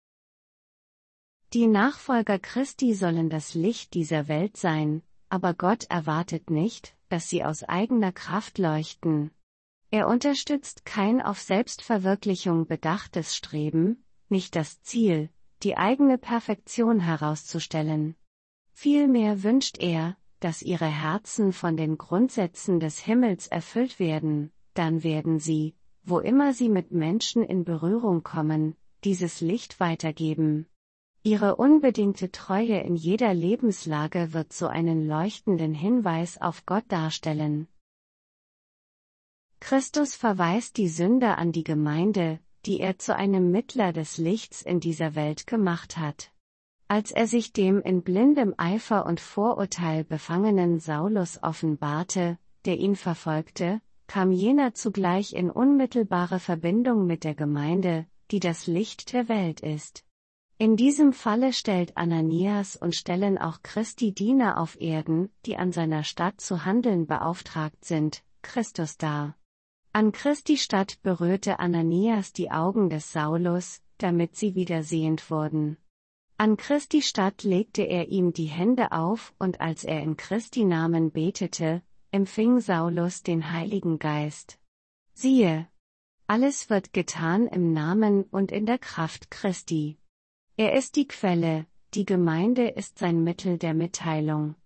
Die Nachfolger Christi sollen das Licht dieser Welt sein, aber Gott erwartet nicht, dass sie aus eigener Kraft leuchten. Er unterstützt kein auf Selbstverwirklichung bedachtes Streben, nicht das Ziel, die eigene Perfektion herauszustellen. Vielmehr wünscht er, dass ihre Herzen von den Grundsätzen des Himmels erfüllt werden, dann werden sie, wo immer sie mit Menschen in Berührung kommen, dieses Licht weitergeben. Ihre unbedingte Treue in jeder Lebenslage wird so einen leuchtenden Hinweis auf Gott darstellen. Christus verweist die Sünder an die Gemeinde, die er zu einem Mittler des Lichts in dieser Welt gemacht hat. Als er sich dem in blindem Eifer und Vorurteil befangenen Saulus offenbarte, der ihn verfolgte, kam jener zugleich in unmittelbare Verbindung mit der Gemeinde, die das Licht der Welt ist. In diesem Falle stellt Ananias und stellen auch Christi Diener auf Erden, die an seiner Stadt zu handeln beauftragt sind, Christus dar. An Christi Stadt berührte Ananias die Augen des Saulus, damit sie wieder sehend wurden. An Christi Stadt legte er ihm die Hände auf und als er in Christi Namen betete, empfing Saulus den Heiligen Geist. Siehe! Alles wird getan im Namen und in der Kraft Christi. Er ist die Quelle, die Gemeinde ist sein Mittel der Mitteilung.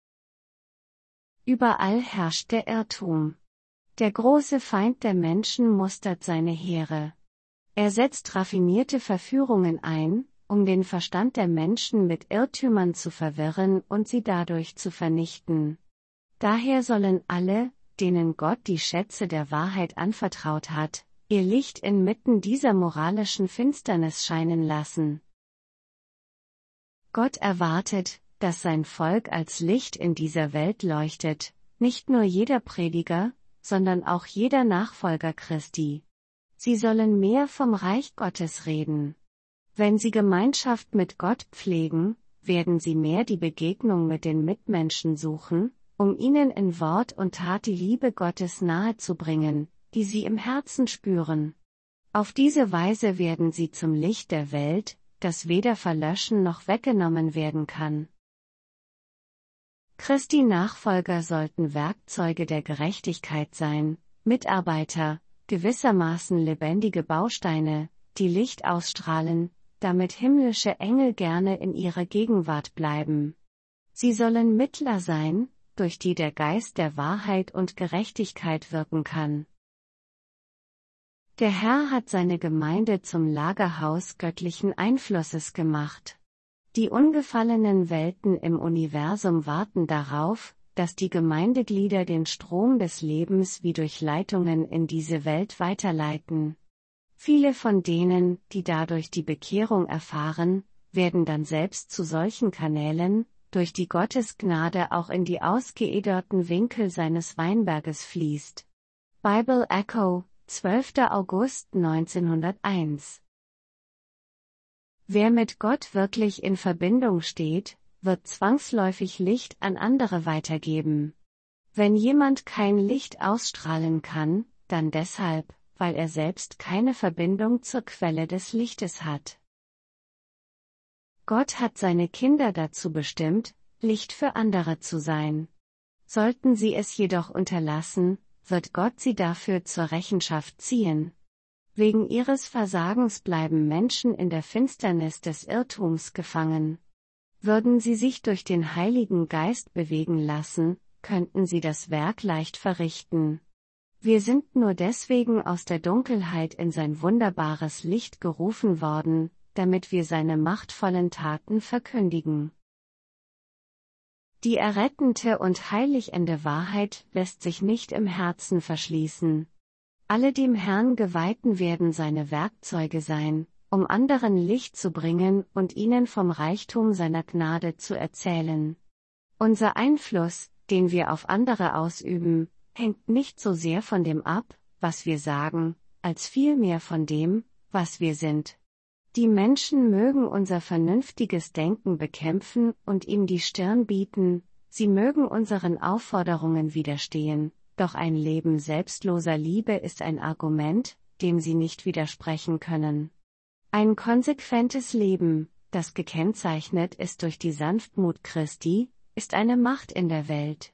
Überall herrscht der Irrtum. Der große Feind der Menschen mustert seine Heere. Er setzt raffinierte Verführungen ein, um den Verstand der Menschen mit Irrtümern zu verwirren und sie dadurch zu vernichten. Daher sollen alle, denen Gott die Schätze der Wahrheit anvertraut hat, ihr Licht inmitten dieser moralischen Finsternis scheinen lassen. Gott erwartet, dass sein Volk als Licht in dieser Welt leuchtet, nicht nur jeder Prediger, sondern auch jeder Nachfolger Christi. Sie sollen mehr vom Reich Gottes reden. Wenn sie Gemeinschaft mit Gott pflegen, werden sie mehr die Begegnung mit den Mitmenschen suchen, um ihnen in Wort und Tat die Liebe Gottes nahezubringen, die sie im Herzen spüren. Auf diese Weise werden sie zum Licht der Welt, das weder verlöschen noch weggenommen werden kann. Christi Nachfolger sollten Werkzeuge der Gerechtigkeit sein, Mitarbeiter, gewissermaßen lebendige Bausteine, die Licht ausstrahlen, damit himmlische Engel gerne in ihrer Gegenwart bleiben. Sie sollen Mittler sein, durch die der Geist der Wahrheit und Gerechtigkeit wirken kann. Der Herr hat seine Gemeinde zum Lagerhaus göttlichen Einflusses gemacht. Die ungefallenen Welten im Universum warten darauf, dass die Gemeindeglieder den Strom des Lebens wie durch Leitungen in diese Welt weiterleiten. Viele von denen, die dadurch die Bekehrung erfahren, werden dann selbst zu solchen Kanälen, durch die Gottes Gnade auch in die ausgeederten Winkel seines Weinberges fließt. Bible Echo, 12. August 1901. Wer mit Gott wirklich in Verbindung steht, wird zwangsläufig Licht an andere weitergeben. Wenn jemand kein Licht ausstrahlen kann, dann deshalb, weil er selbst keine Verbindung zur Quelle des Lichtes hat. Gott hat seine Kinder dazu bestimmt, Licht für andere zu sein. Sollten sie es jedoch unterlassen, wird Gott sie dafür zur Rechenschaft ziehen. Wegen ihres Versagens bleiben Menschen in der Finsternis des Irrtums gefangen. Würden sie sich durch den Heiligen Geist bewegen lassen, könnten sie das Werk leicht verrichten. Wir sind nur deswegen aus der Dunkelheit in sein wunderbares Licht gerufen worden, damit wir seine machtvollen Taten verkündigen. Die errettende und heiligende Wahrheit lässt sich nicht im Herzen verschließen. Alle dem Herrn Geweihten werden seine Werkzeuge sein, um anderen Licht zu bringen und ihnen vom Reichtum seiner Gnade zu erzählen. Unser Einfluss, den wir auf andere ausüben, hängt nicht so sehr von dem ab, was wir sagen, als vielmehr von dem, was wir sind. Die Menschen mögen unser vernünftiges Denken bekämpfen und ihm die Stirn bieten, sie mögen unseren Aufforderungen widerstehen, doch ein Leben selbstloser Liebe ist ein Argument, dem sie nicht widersprechen können. Ein konsequentes Leben, das gekennzeichnet ist durch die Sanftmut Christi, ist eine Macht in der Welt.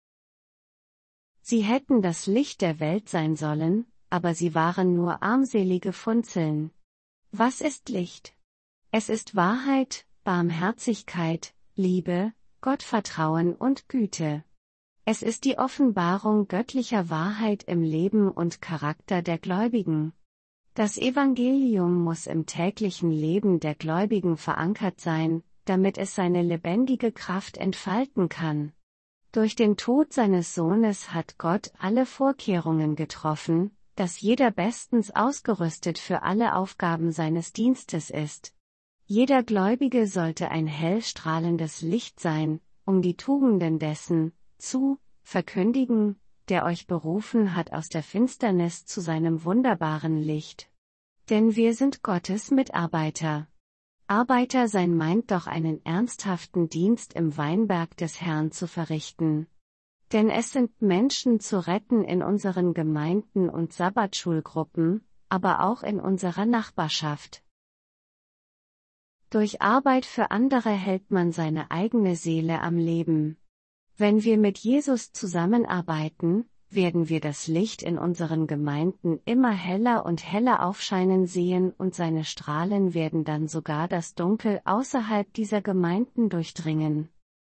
Sie hätten das Licht der Welt sein sollen, aber sie waren nur armselige Funzeln. Was ist Licht? Es ist Wahrheit, Barmherzigkeit, Liebe, Gottvertrauen und Güte. Es ist die Offenbarung göttlicher Wahrheit im Leben und Charakter der Gläubigen. Das Evangelium muss im täglichen Leben der Gläubigen verankert sein, damit es seine lebendige Kraft entfalten kann. Durch den Tod seines Sohnes hat Gott alle Vorkehrungen getroffen, dass jeder bestens ausgerüstet für alle Aufgaben seines Dienstes ist. Jeder Gläubige sollte ein hell strahlendes Licht sein, um die Tugenden dessen zu verkündigen, der euch berufen hat aus der Finsternis zu seinem wunderbaren Licht. Denn wir sind Gottes Mitarbeiter. Arbeiter sein meint doch einen ernsthaften Dienst im Weinberg des Herrn zu verrichten. Denn es sind Menschen zu retten in unseren Gemeinden und Sabbatschulgruppen, aber auch in unserer Nachbarschaft. Durch Arbeit für andere hält man seine eigene Seele am Leben. Wenn wir mit Jesus zusammenarbeiten, werden wir das Licht in unseren Gemeinden immer heller und heller aufscheinen sehen und seine Strahlen werden dann sogar das Dunkel außerhalb dieser Gemeinden durchdringen.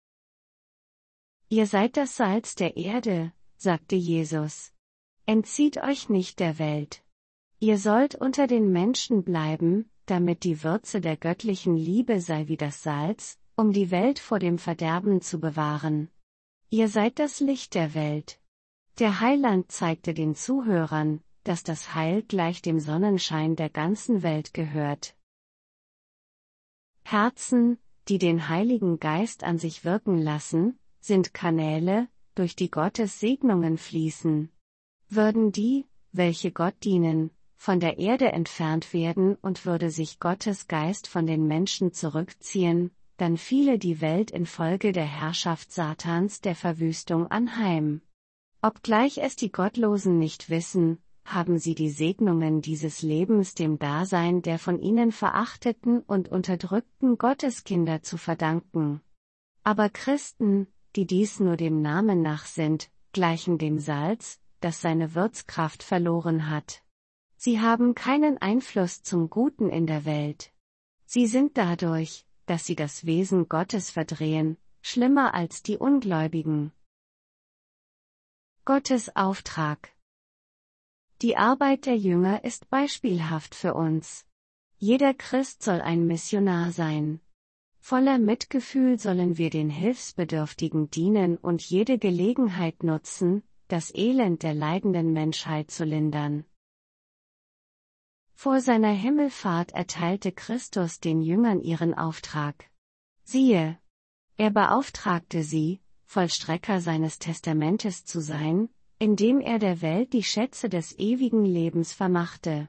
Ihr seid das Salz der Erde, sagte Jesus. Entzieht euch nicht der Welt. Ihr sollt unter den Menschen bleiben, damit die Würze der göttlichen Liebe sei wie das Salz, um die Welt vor dem Verderben zu bewahren. Ihr seid das Licht der Welt. Der Heiland zeigte den Zuhörern, dass das Heil gleich dem Sonnenschein der ganzen Welt gehört. Herzen, die den Heiligen Geist an sich wirken lassen, sind Kanäle, durch die Gottes Segnungen fließen. Würden die, welche Gott dienen, von der Erde entfernt werden und würde sich Gottes Geist von den Menschen zurückziehen, dann fiele die Welt infolge der Herrschaft Satans der Verwüstung anheim. Obgleich es die Gottlosen nicht wissen, haben sie die Segnungen dieses Lebens dem Dasein der von ihnen verachteten und unterdrückten Gotteskinder zu verdanken. Aber Christen, die dies nur dem Namen nach sind, gleichen dem Salz, das seine Würzkraft verloren hat. Sie haben keinen Einfluss zum Guten in der Welt. Sie sind dadurch, dass sie das Wesen Gottes verdrehen, schlimmer als die Ungläubigen. Gottes Auftrag. Die Arbeit der Jünger ist beispielhaft für uns. Jeder Christ soll ein Missionar sein. Voller Mitgefühl sollen wir den Hilfsbedürftigen dienen und jede Gelegenheit nutzen, das Elend der leidenden Menschheit zu lindern. Vor seiner Himmelfahrt erteilte Christus den Jüngern ihren Auftrag. Siehe, er beauftragte sie, Vollstrecker seines Testamentes zu sein, indem er der Welt die Schätze des ewigen Lebens vermachte.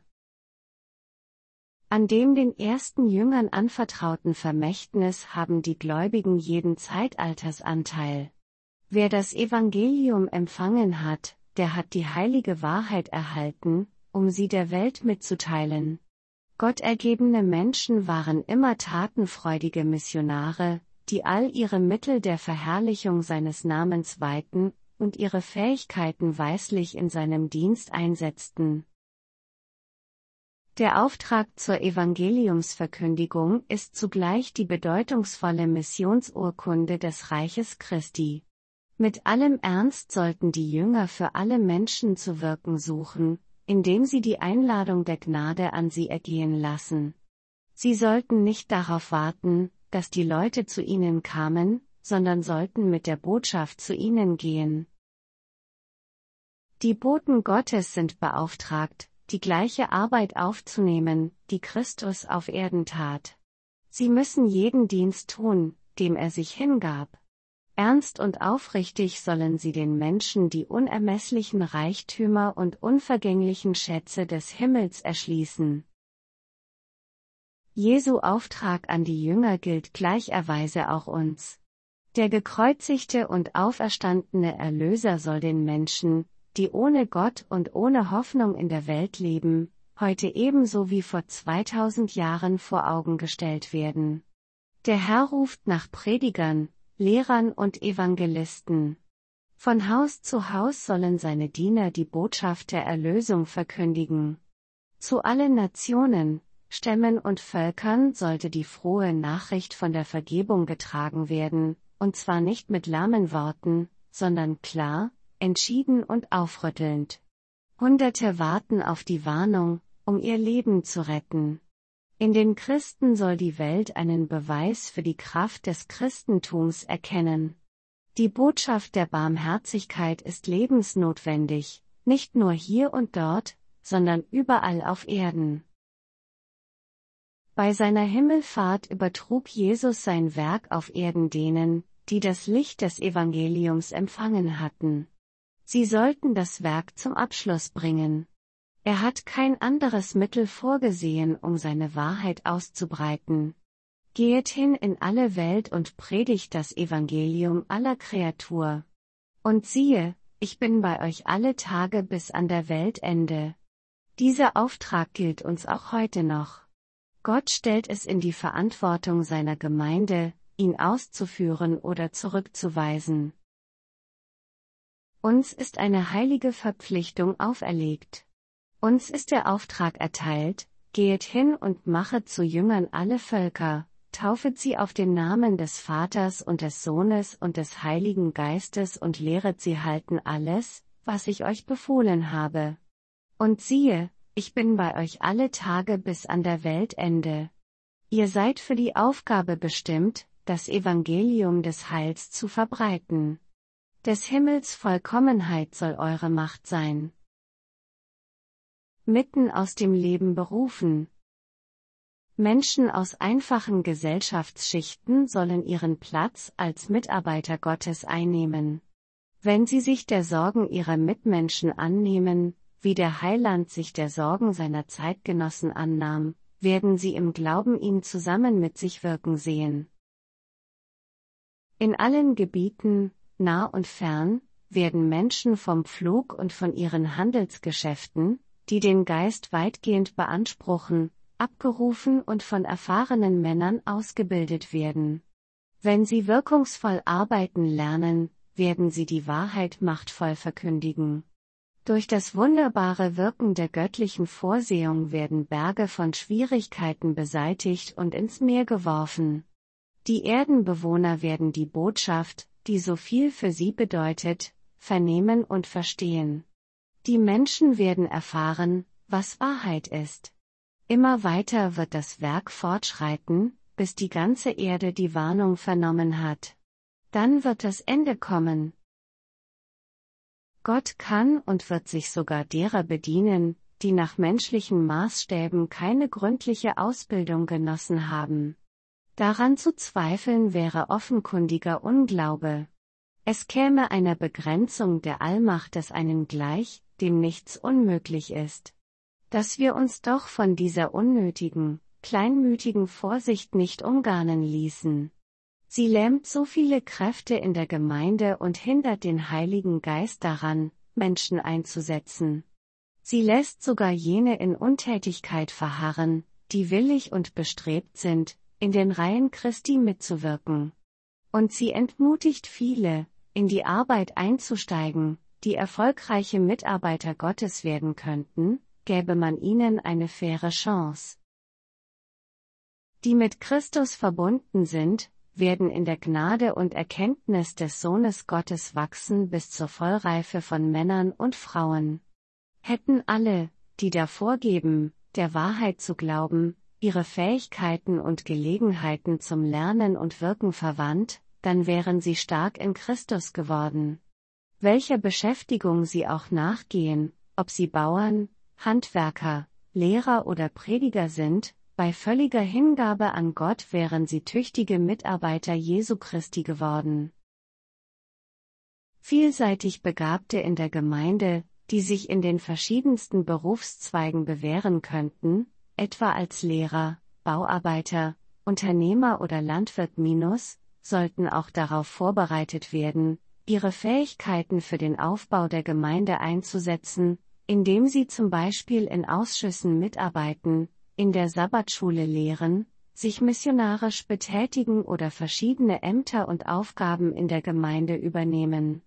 An dem den ersten Jüngern anvertrauten Vermächtnis haben die Gläubigen jeden Zeitalters Anteil. Wer das Evangelium empfangen hat, der hat die heilige Wahrheit erhalten, um sie der Welt mitzuteilen. Gottergebene Menschen waren immer tatenfreudige Missionare, die all ihre Mittel der Verherrlichung seines Namens weihten und ihre Fähigkeiten weislich in seinem Dienst einsetzten. Der Auftrag zur Evangeliumsverkündigung ist zugleich die bedeutungsvolle Missionsurkunde des Reiches Christi. Mit allem Ernst sollten die Jünger für alle Menschen zu wirken suchen, indem sie die Einladung der Gnade an sie ergehen lassen. Sie sollten nicht darauf warten, dass die Leute zu ihnen kamen, sondern sollten mit der Botschaft zu ihnen gehen. Die Boten Gottes sind beauftragt, die gleiche Arbeit aufzunehmen, die Christus auf Erden tat. Sie müssen jeden Dienst tun, dem er sich hingab. Ernst und aufrichtig sollen sie den Menschen die unermesslichen Reichtümer und unvergänglichen Schätze des Himmels erschließen. Jesu Auftrag an die Jünger gilt gleicherweise auch uns. Der gekreuzigte und auferstandene Erlöser soll den Menschen, die ohne Gott und ohne Hoffnung in der Welt leben, heute ebenso wie vor 2000 Jahren vor Augen gestellt werden. Der Herr ruft nach Predigern, Lehrern und Evangelisten. Von Haus zu Haus sollen seine Diener die Botschaft der Erlösung verkündigen. Zu allen Nationen, Stämmen und Völkern sollte die frohe Nachricht von der Vergebung getragen werden, und zwar nicht mit lahmen Worten, sondern klar, entschieden und aufrüttelnd. Hunderte warten auf die Warnung, um ihr Leben zu retten. In den Christen soll die Welt einen Beweis für die Kraft des Christentums erkennen. Die Botschaft der Barmherzigkeit ist lebensnotwendig, nicht nur hier und dort, sondern überall auf Erden. Bei seiner Himmelfahrt übertrug Jesus sein Werk auf Erden denen, die das Licht des Evangeliums empfangen hatten. Sie sollten das Werk zum Abschluss bringen. Er hat kein anderes Mittel vorgesehen, um seine Wahrheit auszubreiten. Geht hin in alle Welt und predigt das Evangelium aller Kreatur. Und siehe, ich bin bei euch alle Tage bis an der Weltende. Dieser Auftrag gilt uns auch heute noch. Gott stellt es in die Verantwortung seiner Gemeinde, ihn auszuführen oder zurückzuweisen. Uns ist eine heilige Verpflichtung auferlegt. Uns ist der Auftrag erteilt, geht hin und machet zu Jüngern alle Völker, taufet sie auf den Namen des Vaters und des Sohnes und des Heiligen Geistes und lehret sie halten alles, was ich euch befohlen habe. Und siehe, ich bin bei euch alle Tage bis an der Weltende. Ihr seid für die Aufgabe bestimmt, das Evangelium des Heils zu verbreiten. Des Himmels Vollkommenheit soll eure Macht sein. Mitten aus dem Leben berufen. Menschen aus einfachen Gesellschaftsschichten sollen ihren Platz als Mitarbeiter Gottes einnehmen. Wenn sie sich der Sorgen ihrer Mitmenschen annehmen, wie der Heiland sich der Sorgen seiner Zeitgenossen annahm, werden sie im Glauben ihn zusammen mit sich wirken sehen. In allen Gebieten, nah und fern, werden Menschen vom Pflug und von ihren Handelsgeschäften, die den Geist weitgehend beanspruchen, abgerufen und von erfahrenen Männern ausgebildet werden. Wenn sie wirkungsvoll arbeiten lernen, werden sie die Wahrheit machtvoll verkündigen. Durch das wunderbare Wirken der göttlichen Vorsehung werden Berge von Schwierigkeiten beseitigt und ins Meer geworfen. Die Erdenbewohner werden die Botschaft, die so viel für sie bedeutet, vernehmen und verstehen. Die Menschen werden erfahren, was Wahrheit ist. Immer weiter wird das Werk fortschreiten, bis die ganze Erde die Warnung vernommen hat. Dann wird das Ende kommen. Gott kann und wird sich sogar derer bedienen, die nach menschlichen Maßstäben keine gründliche Ausbildung genossen haben. Daran zu zweifeln wäre offenkundiger Unglaube. Es käme einer Begrenzung der Allmacht des einen gleich, dem nichts unmöglich ist. Dass wir uns doch von dieser unnötigen, kleinmütigen Vorsicht nicht umgarnen ließen. Sie lähmt so viele Kräfte in der Gemeinde und hindert den Heiligen Geist daran, Menschen einzusetzen. Sie lässt sogar jene in Untätigkeit verharren, die willig und bestrebt sind, in den Reihen Christi mitzuwirken. Und sie entmutigt viele, in die Arbeit einzusteigen, die erfolgreiche Mitarbeiter Gottes werden könnten, gäbe man ihnen eine faire Chance. Die mit Christus verbunden sind, werden in der Gnade und Erkenntnis des Sohnes Gottes wachsen bis zur Vollreife von Männern und Frauen. Hätten alle, die davor geben, der Wahrheit zu glauben, ihre Fähigkeiten und Gelegenheiten zum Lernen und Wirken verwandt, dann wären sie stark in Christus geworden. Welcher Beschäftigung sie auch nachgehen, ob sie Bauern, Handwerker, Lehrer oder Prediger sind, bei völliger Hingabe an Gott wären sie tüchtige Mitarbeiter Jesu Christi geworden. Vielseitig Begabte in der Gemeinde, die sich in den verschiedensten Berufszweigen bewähren könnten, etwa als Lehrer, Bauarbeiter, Unternehmer oder Landwirt sollten auch darauf vorbereitet werden, ihre Fähigkeiten für den Aufbau der Gemeinde einzusetzen, indem sie zum Beispiel in Ausschüssen mitarbeiten, in der Sabbatschule lehren, sich missionarisch betätigen oder verschiedene Ämter und Aufgaben in der Gemeinde übernehmen.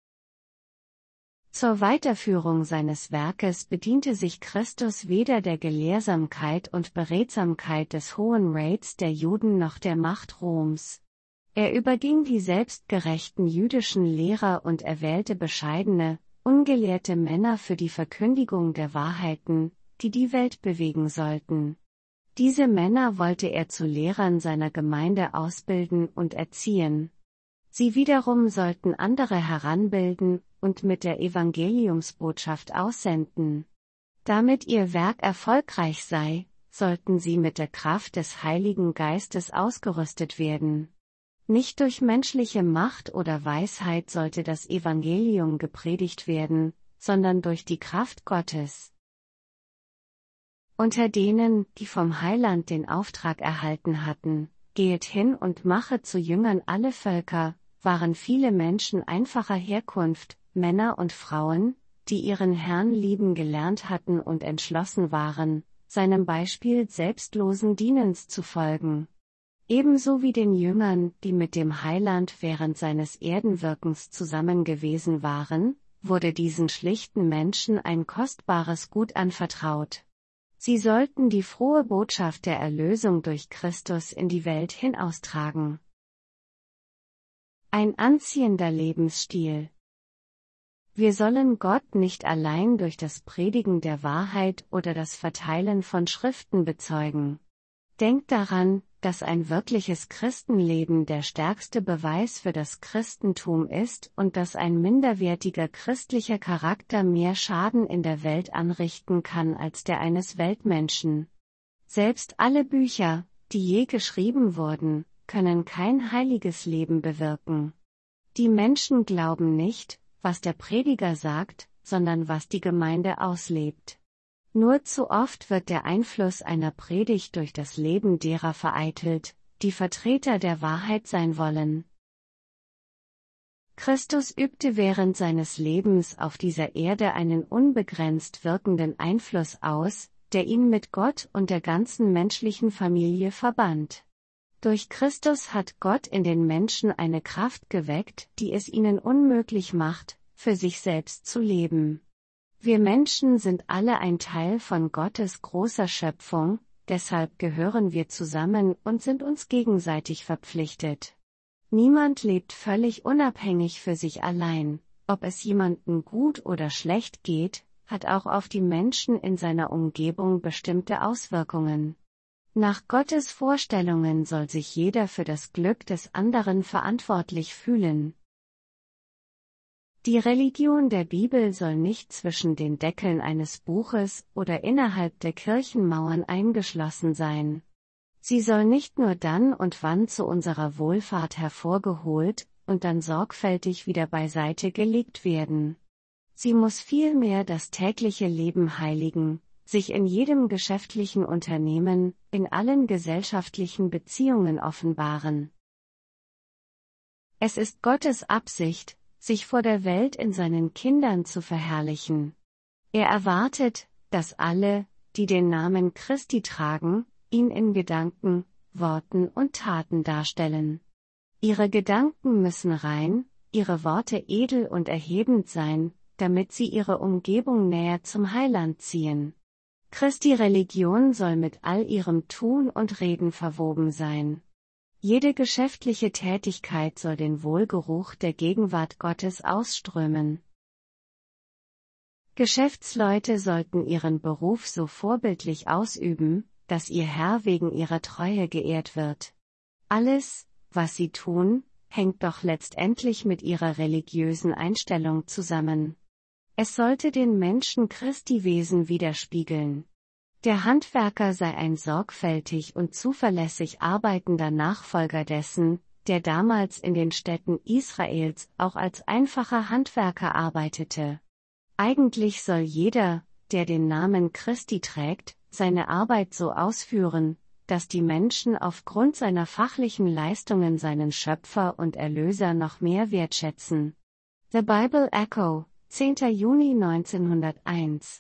Zur Weiterführung seines Werkes bediente sich Christus weder der Gelehrsamkeit und Beredsamkeit des Hohen Rats der Juden noch der Macht Roms. Er überging die selbstgerechten jüdischen Lehrer und erwählte bescheidene, ungelehrte Männer für die Verkündigung der Wahrheiten, die die Welt bewegen sollten. Diese Männer wollte er zu Lehrern seiner Gemeinde ausbilden und erziehen. Sie wiederum sollten andere heranbilden und mit der Evangeliumsbotschaft aussenden. Damit ihr Werk erfolgreich sei, sollten sie mit der Kraft des Heiligen Geistes ausgerüstet werden. Nicht durch menschliche Macht oder Weisheit sollte das Evangelium gepredigt werden, sondern durch die Kraft Gottes. Unter denen, die vom Heiland den Auftrag erhalten hatten, geht hin und mache zu Jüngern alle Völker, waren viele Menschen einfacher Herkunft, Männer und Frauen, die ihren Herrn lieben gelernt hatten und entschlossen waren, seinem Beispiel selbstlosen Dienens zu folgen. Ebenso wie den Jüngern, die mit dem Heiland während seines Erdenwirkens zusammen gewesen waren, wurde diesen schlichten Menschen ein kostbares Gut anvertraut. Sie sollten die frohe Botschaft der Erlösung durch Christus in die Welt hinaustragen. Ein anziehender Lebensstil. Wir sollen Gott nicht allein durch das Predigen der Wahrheit oder das Verteilen von Schriften bezeugen. Denkt daran, dass ein wirkliches Christenleben der stärkste Beweis für das Christentum ist und dass ein minderwertiger christlicher Charakter mehr Schaden in der Welt anrichten kann als der eines Weltmenschen. Selbst alle Bücher, die je geschrieben wurden, können kein heiliges Leben bewirken. Die Menschen glauben nicht, was der Prediger sagt, sondern was die Gemeinde auslebt. Nur zu oft wird der Einfluss einer Predigt durch das Leben derer vereitelt, die Vertreter der Wahrheit sein wollen. Christus übte während seines Lebens auf dieser Erde einen unbegrenzt wirkenden Einfluss aus, der ihn mit Gott und der ganzen menschlichen Familie verband. Durch Christus hat Gott in den Menschen eine Kraft geweckt, die es ihnen unmöglich macht, für sich selbst zu leben. Wir Menschen sind alle ein Teil von Gottes großer Schöpfung, deshalb gehören wir zusammen und sind uns gegenseitig verpflichtet. Niemand lebt völlig unabhängig für sich allein, ob es jemandem gut oder schlecht geht, hat auch auf die Menschen in seiner Umgebung bestimmte Auswirkungen. Nach Gottes Vorstellungen soll sich jeder für das Glück des anderen verantwortlich fühlen. Die Religion der Bibel soll nicht zwischen den Deckeln eines Buches oder innerhalb der Kirchenmauern eingeschlossen sein. Sie soll nicht nur dann und wann zu unserer Wohlfahrt hervorgeholt und dann sorgfältig wieder beiseite gelegt werden. Sie muss vielmehr das tägliche Leben heiligen, sich in jedem geschäftlichen Unternehmen, in allen gesellschaftlichen Beziehungen offenbaren. Es ist Gottes Absicht, sich vor der Welt in seinen Kindern zu verherrlichen. Er erwartet, dass alle, die den Namen Christi tragen, ihn in Gedanken, Worten und Taten darstellen. Ihre Gedanken müssen rein, ihre Worte edel und erhebend sein, damit sie ihre Umgebung näher zum Heiland ziehen. Christi Religion soll mit all ihrem Tun und Reden verwoben sein. Jede geschäftliche Tätigkeit soll den Wohlgeruch der Gegenwart Gottes ausströmen. Geschäftsleute sollten ihren Beruf so vorbildlich ausüben, dass ihr Herr wegen ihrer Treue geehrt wird. Alles, was sie tun, hängt doch letztendlich mit ihrer religiösen Einstellung zusammen. Es sollte den Menschen Christi Wesen widerspiegeln. Der Handwerker sei ein sorgfältig und zuverlässig arbeitender Nachfolger dessen, der damals in den Städten Israels auch als einfacher Handwerker arbeitete. Eigentlich soll jeder, der den Namen Christi trägt, seine Arbeit so ausführen, dass die Menschen aufgrund seiner fachlichen Leistungen seinen Schöpfer und Erlöser noch mehr wertschätzen. The Bible Echo, 10. Juni 1901.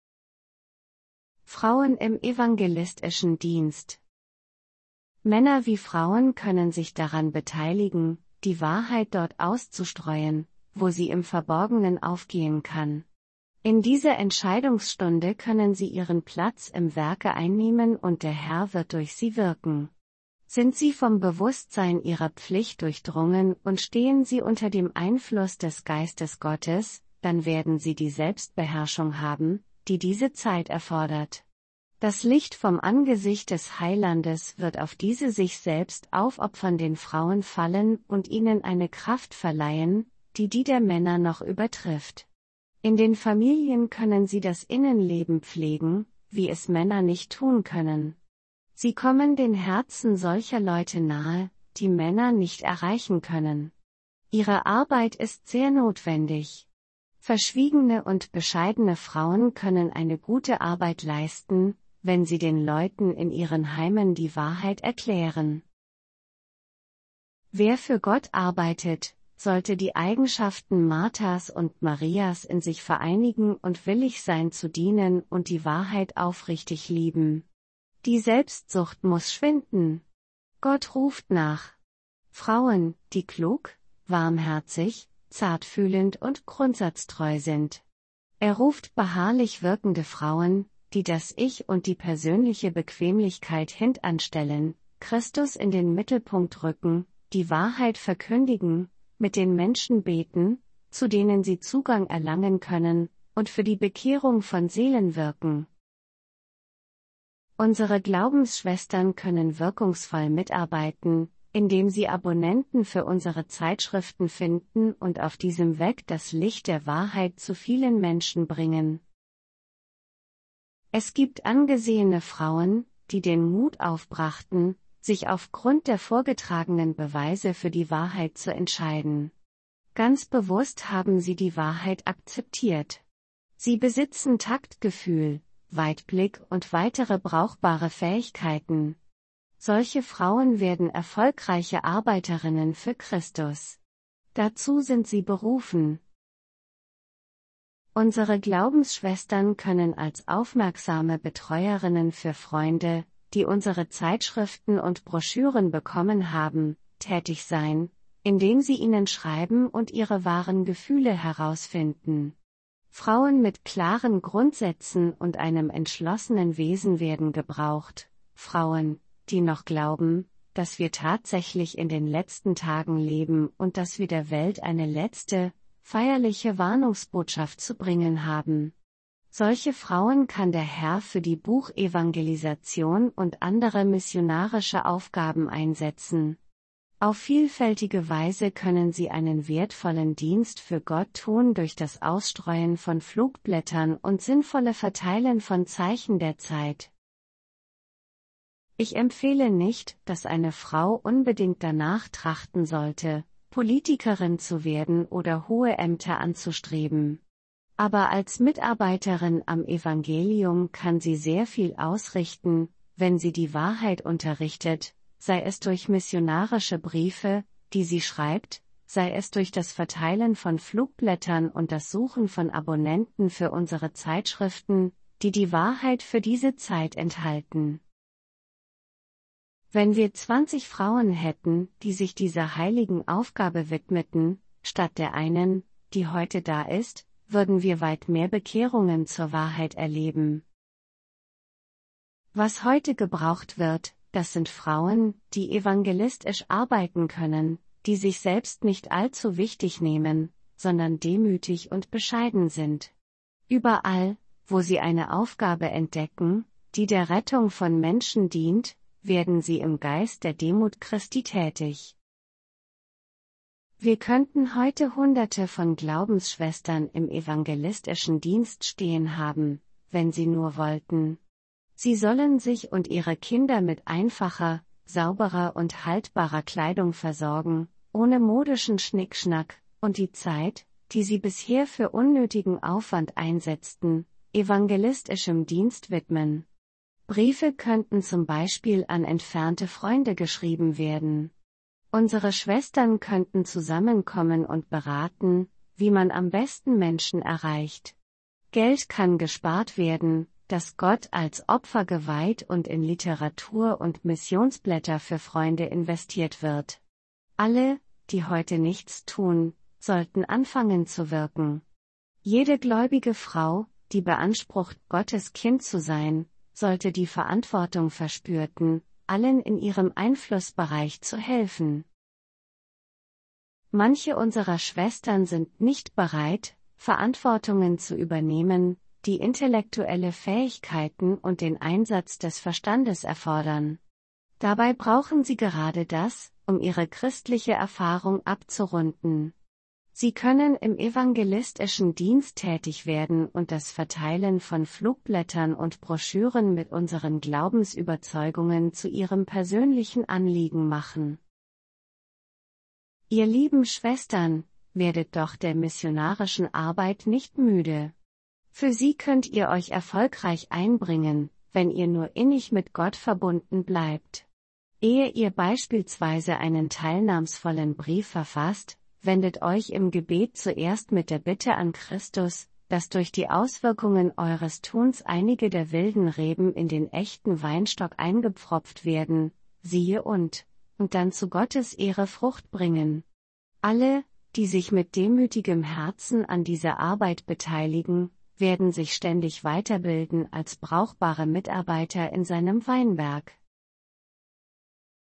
Frauen im evangelistischen Dienst. Männer wie Frauen können sich daran beteiligen, die Wahrheit dort auszustreuen, wo sie im Verborgenen aufgehen kann. In dieser Entscheidungsstunde können sie ihren Platz im Werke einnehmen und der Herr wird durch sie wirken. Sind sie vom Bewusstsein ihrer Pflicht durchdrungen und stehen sie unter dem Einfluss des Geistes Gottes, dann werden sie die Selbstbeherrschung haben, die diese Zeit erfordert. Das Licht vom Angesicht des Heilandes wird auf diese sich selbst aufopfernden Frauen fallen und ihnen eine Kraft verleihen, die der Männer noch übertrifft. In den Familien können sie das Innenleben pflegen, wie es Männer nicht tun können. Sie kommen den Herzen solcher Leute nahe, die Männer nicht erreichen können. Ihre Arbeit ist sehr notwendig. Verschwiegene und bescheidene Frauen können eine gute Arbeit leisten, wenn sie den Leuten in ihren Heimen die Wahrheit erklären. Wer für Gott arbeitet, sollte die Eigenschaften Marthas und Marias in sich vereinigen und willig sein zu dienen und die Wahrheit aufrichtig lieben. Die Selbstsucht muss schwinden. Gott ruft nach Frauen, die klug, warmherzig, zartfühlend und grundsatztreu sind. Er ruft beharrlich wirkende Frauen, die das Ich und die persönliche Bequemlichkeit hintanstellen, Christus in den Mittelpunkt rücken, die Wahrheit verkündigen, mit den Menschen beten, zu denen sie Zugang erlangen können, und für die Bekehrung von Seelen wirken. Unsere Glaubensschwestern können wirkungsvoll mitarbeiten, indem sie Abonnenten für unsere Zeitschriften finden und auf diesem Weg das Licht der Wahrheit zu vielen Menschen bringen. Es gibt angesehene Frauen, die den Mut aufbrachten, sich aufgrund der vorgetragenen Beweise für die Wahrheit zu entscheiden. Ganz bewusst haben sie die Wahrheit akzeptiert. Sie besitzen Taktgefühl, Weitblick und weitere brauchbare Fähigkeiten. Solche Frauen werden erfolgreiche Arbeiterinnen für Christus. Dazu sind sie berufen. Unsere Glaubensschwestern können als aufmerksame Betreuerinnen für Freunde, die unsere Zeitschriften und Broschüren bekommen haben, tätig sein, indem sie ihnen schreiben und ihre wahren Gefühle herausfinden. Frauen mit klaren Grundsätzen und einem entschlossenen Wesen werden gebraucht, Frauen, die noch glauben, dass wir tatsächlich in den letzten Tagen leben und dass wir der Welt eine letzte, feierliche Warnungsbotschaft zu bringen haben. Solche Frauen kann der Herr für die Buchevangelisation und andere missionarische Aufgaben einsetzen. Auf vielfältige Weise können sie einen wertvollen Dienst für Gott tun durch das Ausstreuen von Flugblättern und sinnvolle Verteilen von Zeichen der Zeit. Ich empfehle nicht, dass eine Frau unbedingt danach trachten sollte, Politikerin zu werden oder hohe Ämter anzustreben. Aber als Mitarbeiterin am Evangelium kann sie sehr viel ausrichten, wenn sie die Wahrheit unterrichtet, sei es durch missionarische Briefe, die sie schreibt, sei es durch das Verteilen von Flugblättern und das Suchen von Abonnenten für unsere Zeitschriften, die die Wahrheit für diese Zeit enthalten. Wenn wir 20 Frauen hätten, die sich dieser heiligen Aufgabe widmeten, statt der einen, die heute da ist, würden wir weit mehr Bekehrungen zur Wahrheit erleben. Was heute gebraucht wird, das sind Frauen, die evangelistisch arbeiten können, die sich selbst nicht allzu wichtig nehmen, sondern demütig und bescheiden sind. Überall, wo sie eine Aufgabe entdecken, die der Rettung von Menschen dient, werden sie im Geist der Demut Christi tätig. Wir könnten heute Hunderte von Glaubensschwestern im evangelistischen Dienst stehen haben, wenn sie nur wollten. Sie sollen sich und ihre Kinder mit einfacher, sauberer und haltbarer Kleidung versorgen, ohne modischen Schnickschnack, und die Zeit, die sie bisher für unnötigen Aufwand einsetzten, evangelistischem Dienst widmen. Briefe könnten zum Beispiel an entfernte Freunde geschrieben werden. Unsere Schwestern könnten zusammenkommen und beraten, wie man am besten Menschen erreicht. Geld kann gespart werden, das Gott als Opfer geweiht und in Literatur und Missionsblätter für Freunde investiert wird. Alle, die heute nichts tun, sollten anfangen zu wirken. Jede gläubige Frau, die beansprucht, Gottes Kind zu sein, sollte die Verantwortung verspüren, allen in ihrem Einflussbereich zu helfen. Manche unserer Schwestern sind nicht bereit, Verantwortungen zu übernehmen, die intellektuelle Fähigkeiten und den Einsatz des Verstandes erfordern. Dabei brauchen sie gerade das, um ihre christliche Erfahrung abzurunden. Sie können im evangelistischen Dienst tätig werden und das Verteilen von Flugblättern und Broschüren mit unseren Glaubensüberzeugungen zu ihrem persönlichen Anliegen machen. Ihr lieben Schwestern, werdet doch der missionarischen Arbeit nicht müde. Für sie könnt ihr euch erfolgreich einbringen, wenn ihr nur innig mit Gott verbunden bleibt. Ehe ihr beispielsweise einen teilnahmsvollen Brief verfasst, wendet euch im Gebet zuerst mit der Bitte an Christus, dass durch die Auswirkungen eures Tuns einige der wilden Reben in den echten Weinstock eingepfropft werden, siehe und dann zu Gottes Ehre Frucht bringen. Alle, die sich mit demütigem Herzen an dieser Arbeit beteiligen, werden sich ständig weiterbilden als brauchbare Mitarbeiter in seinem Weinberg.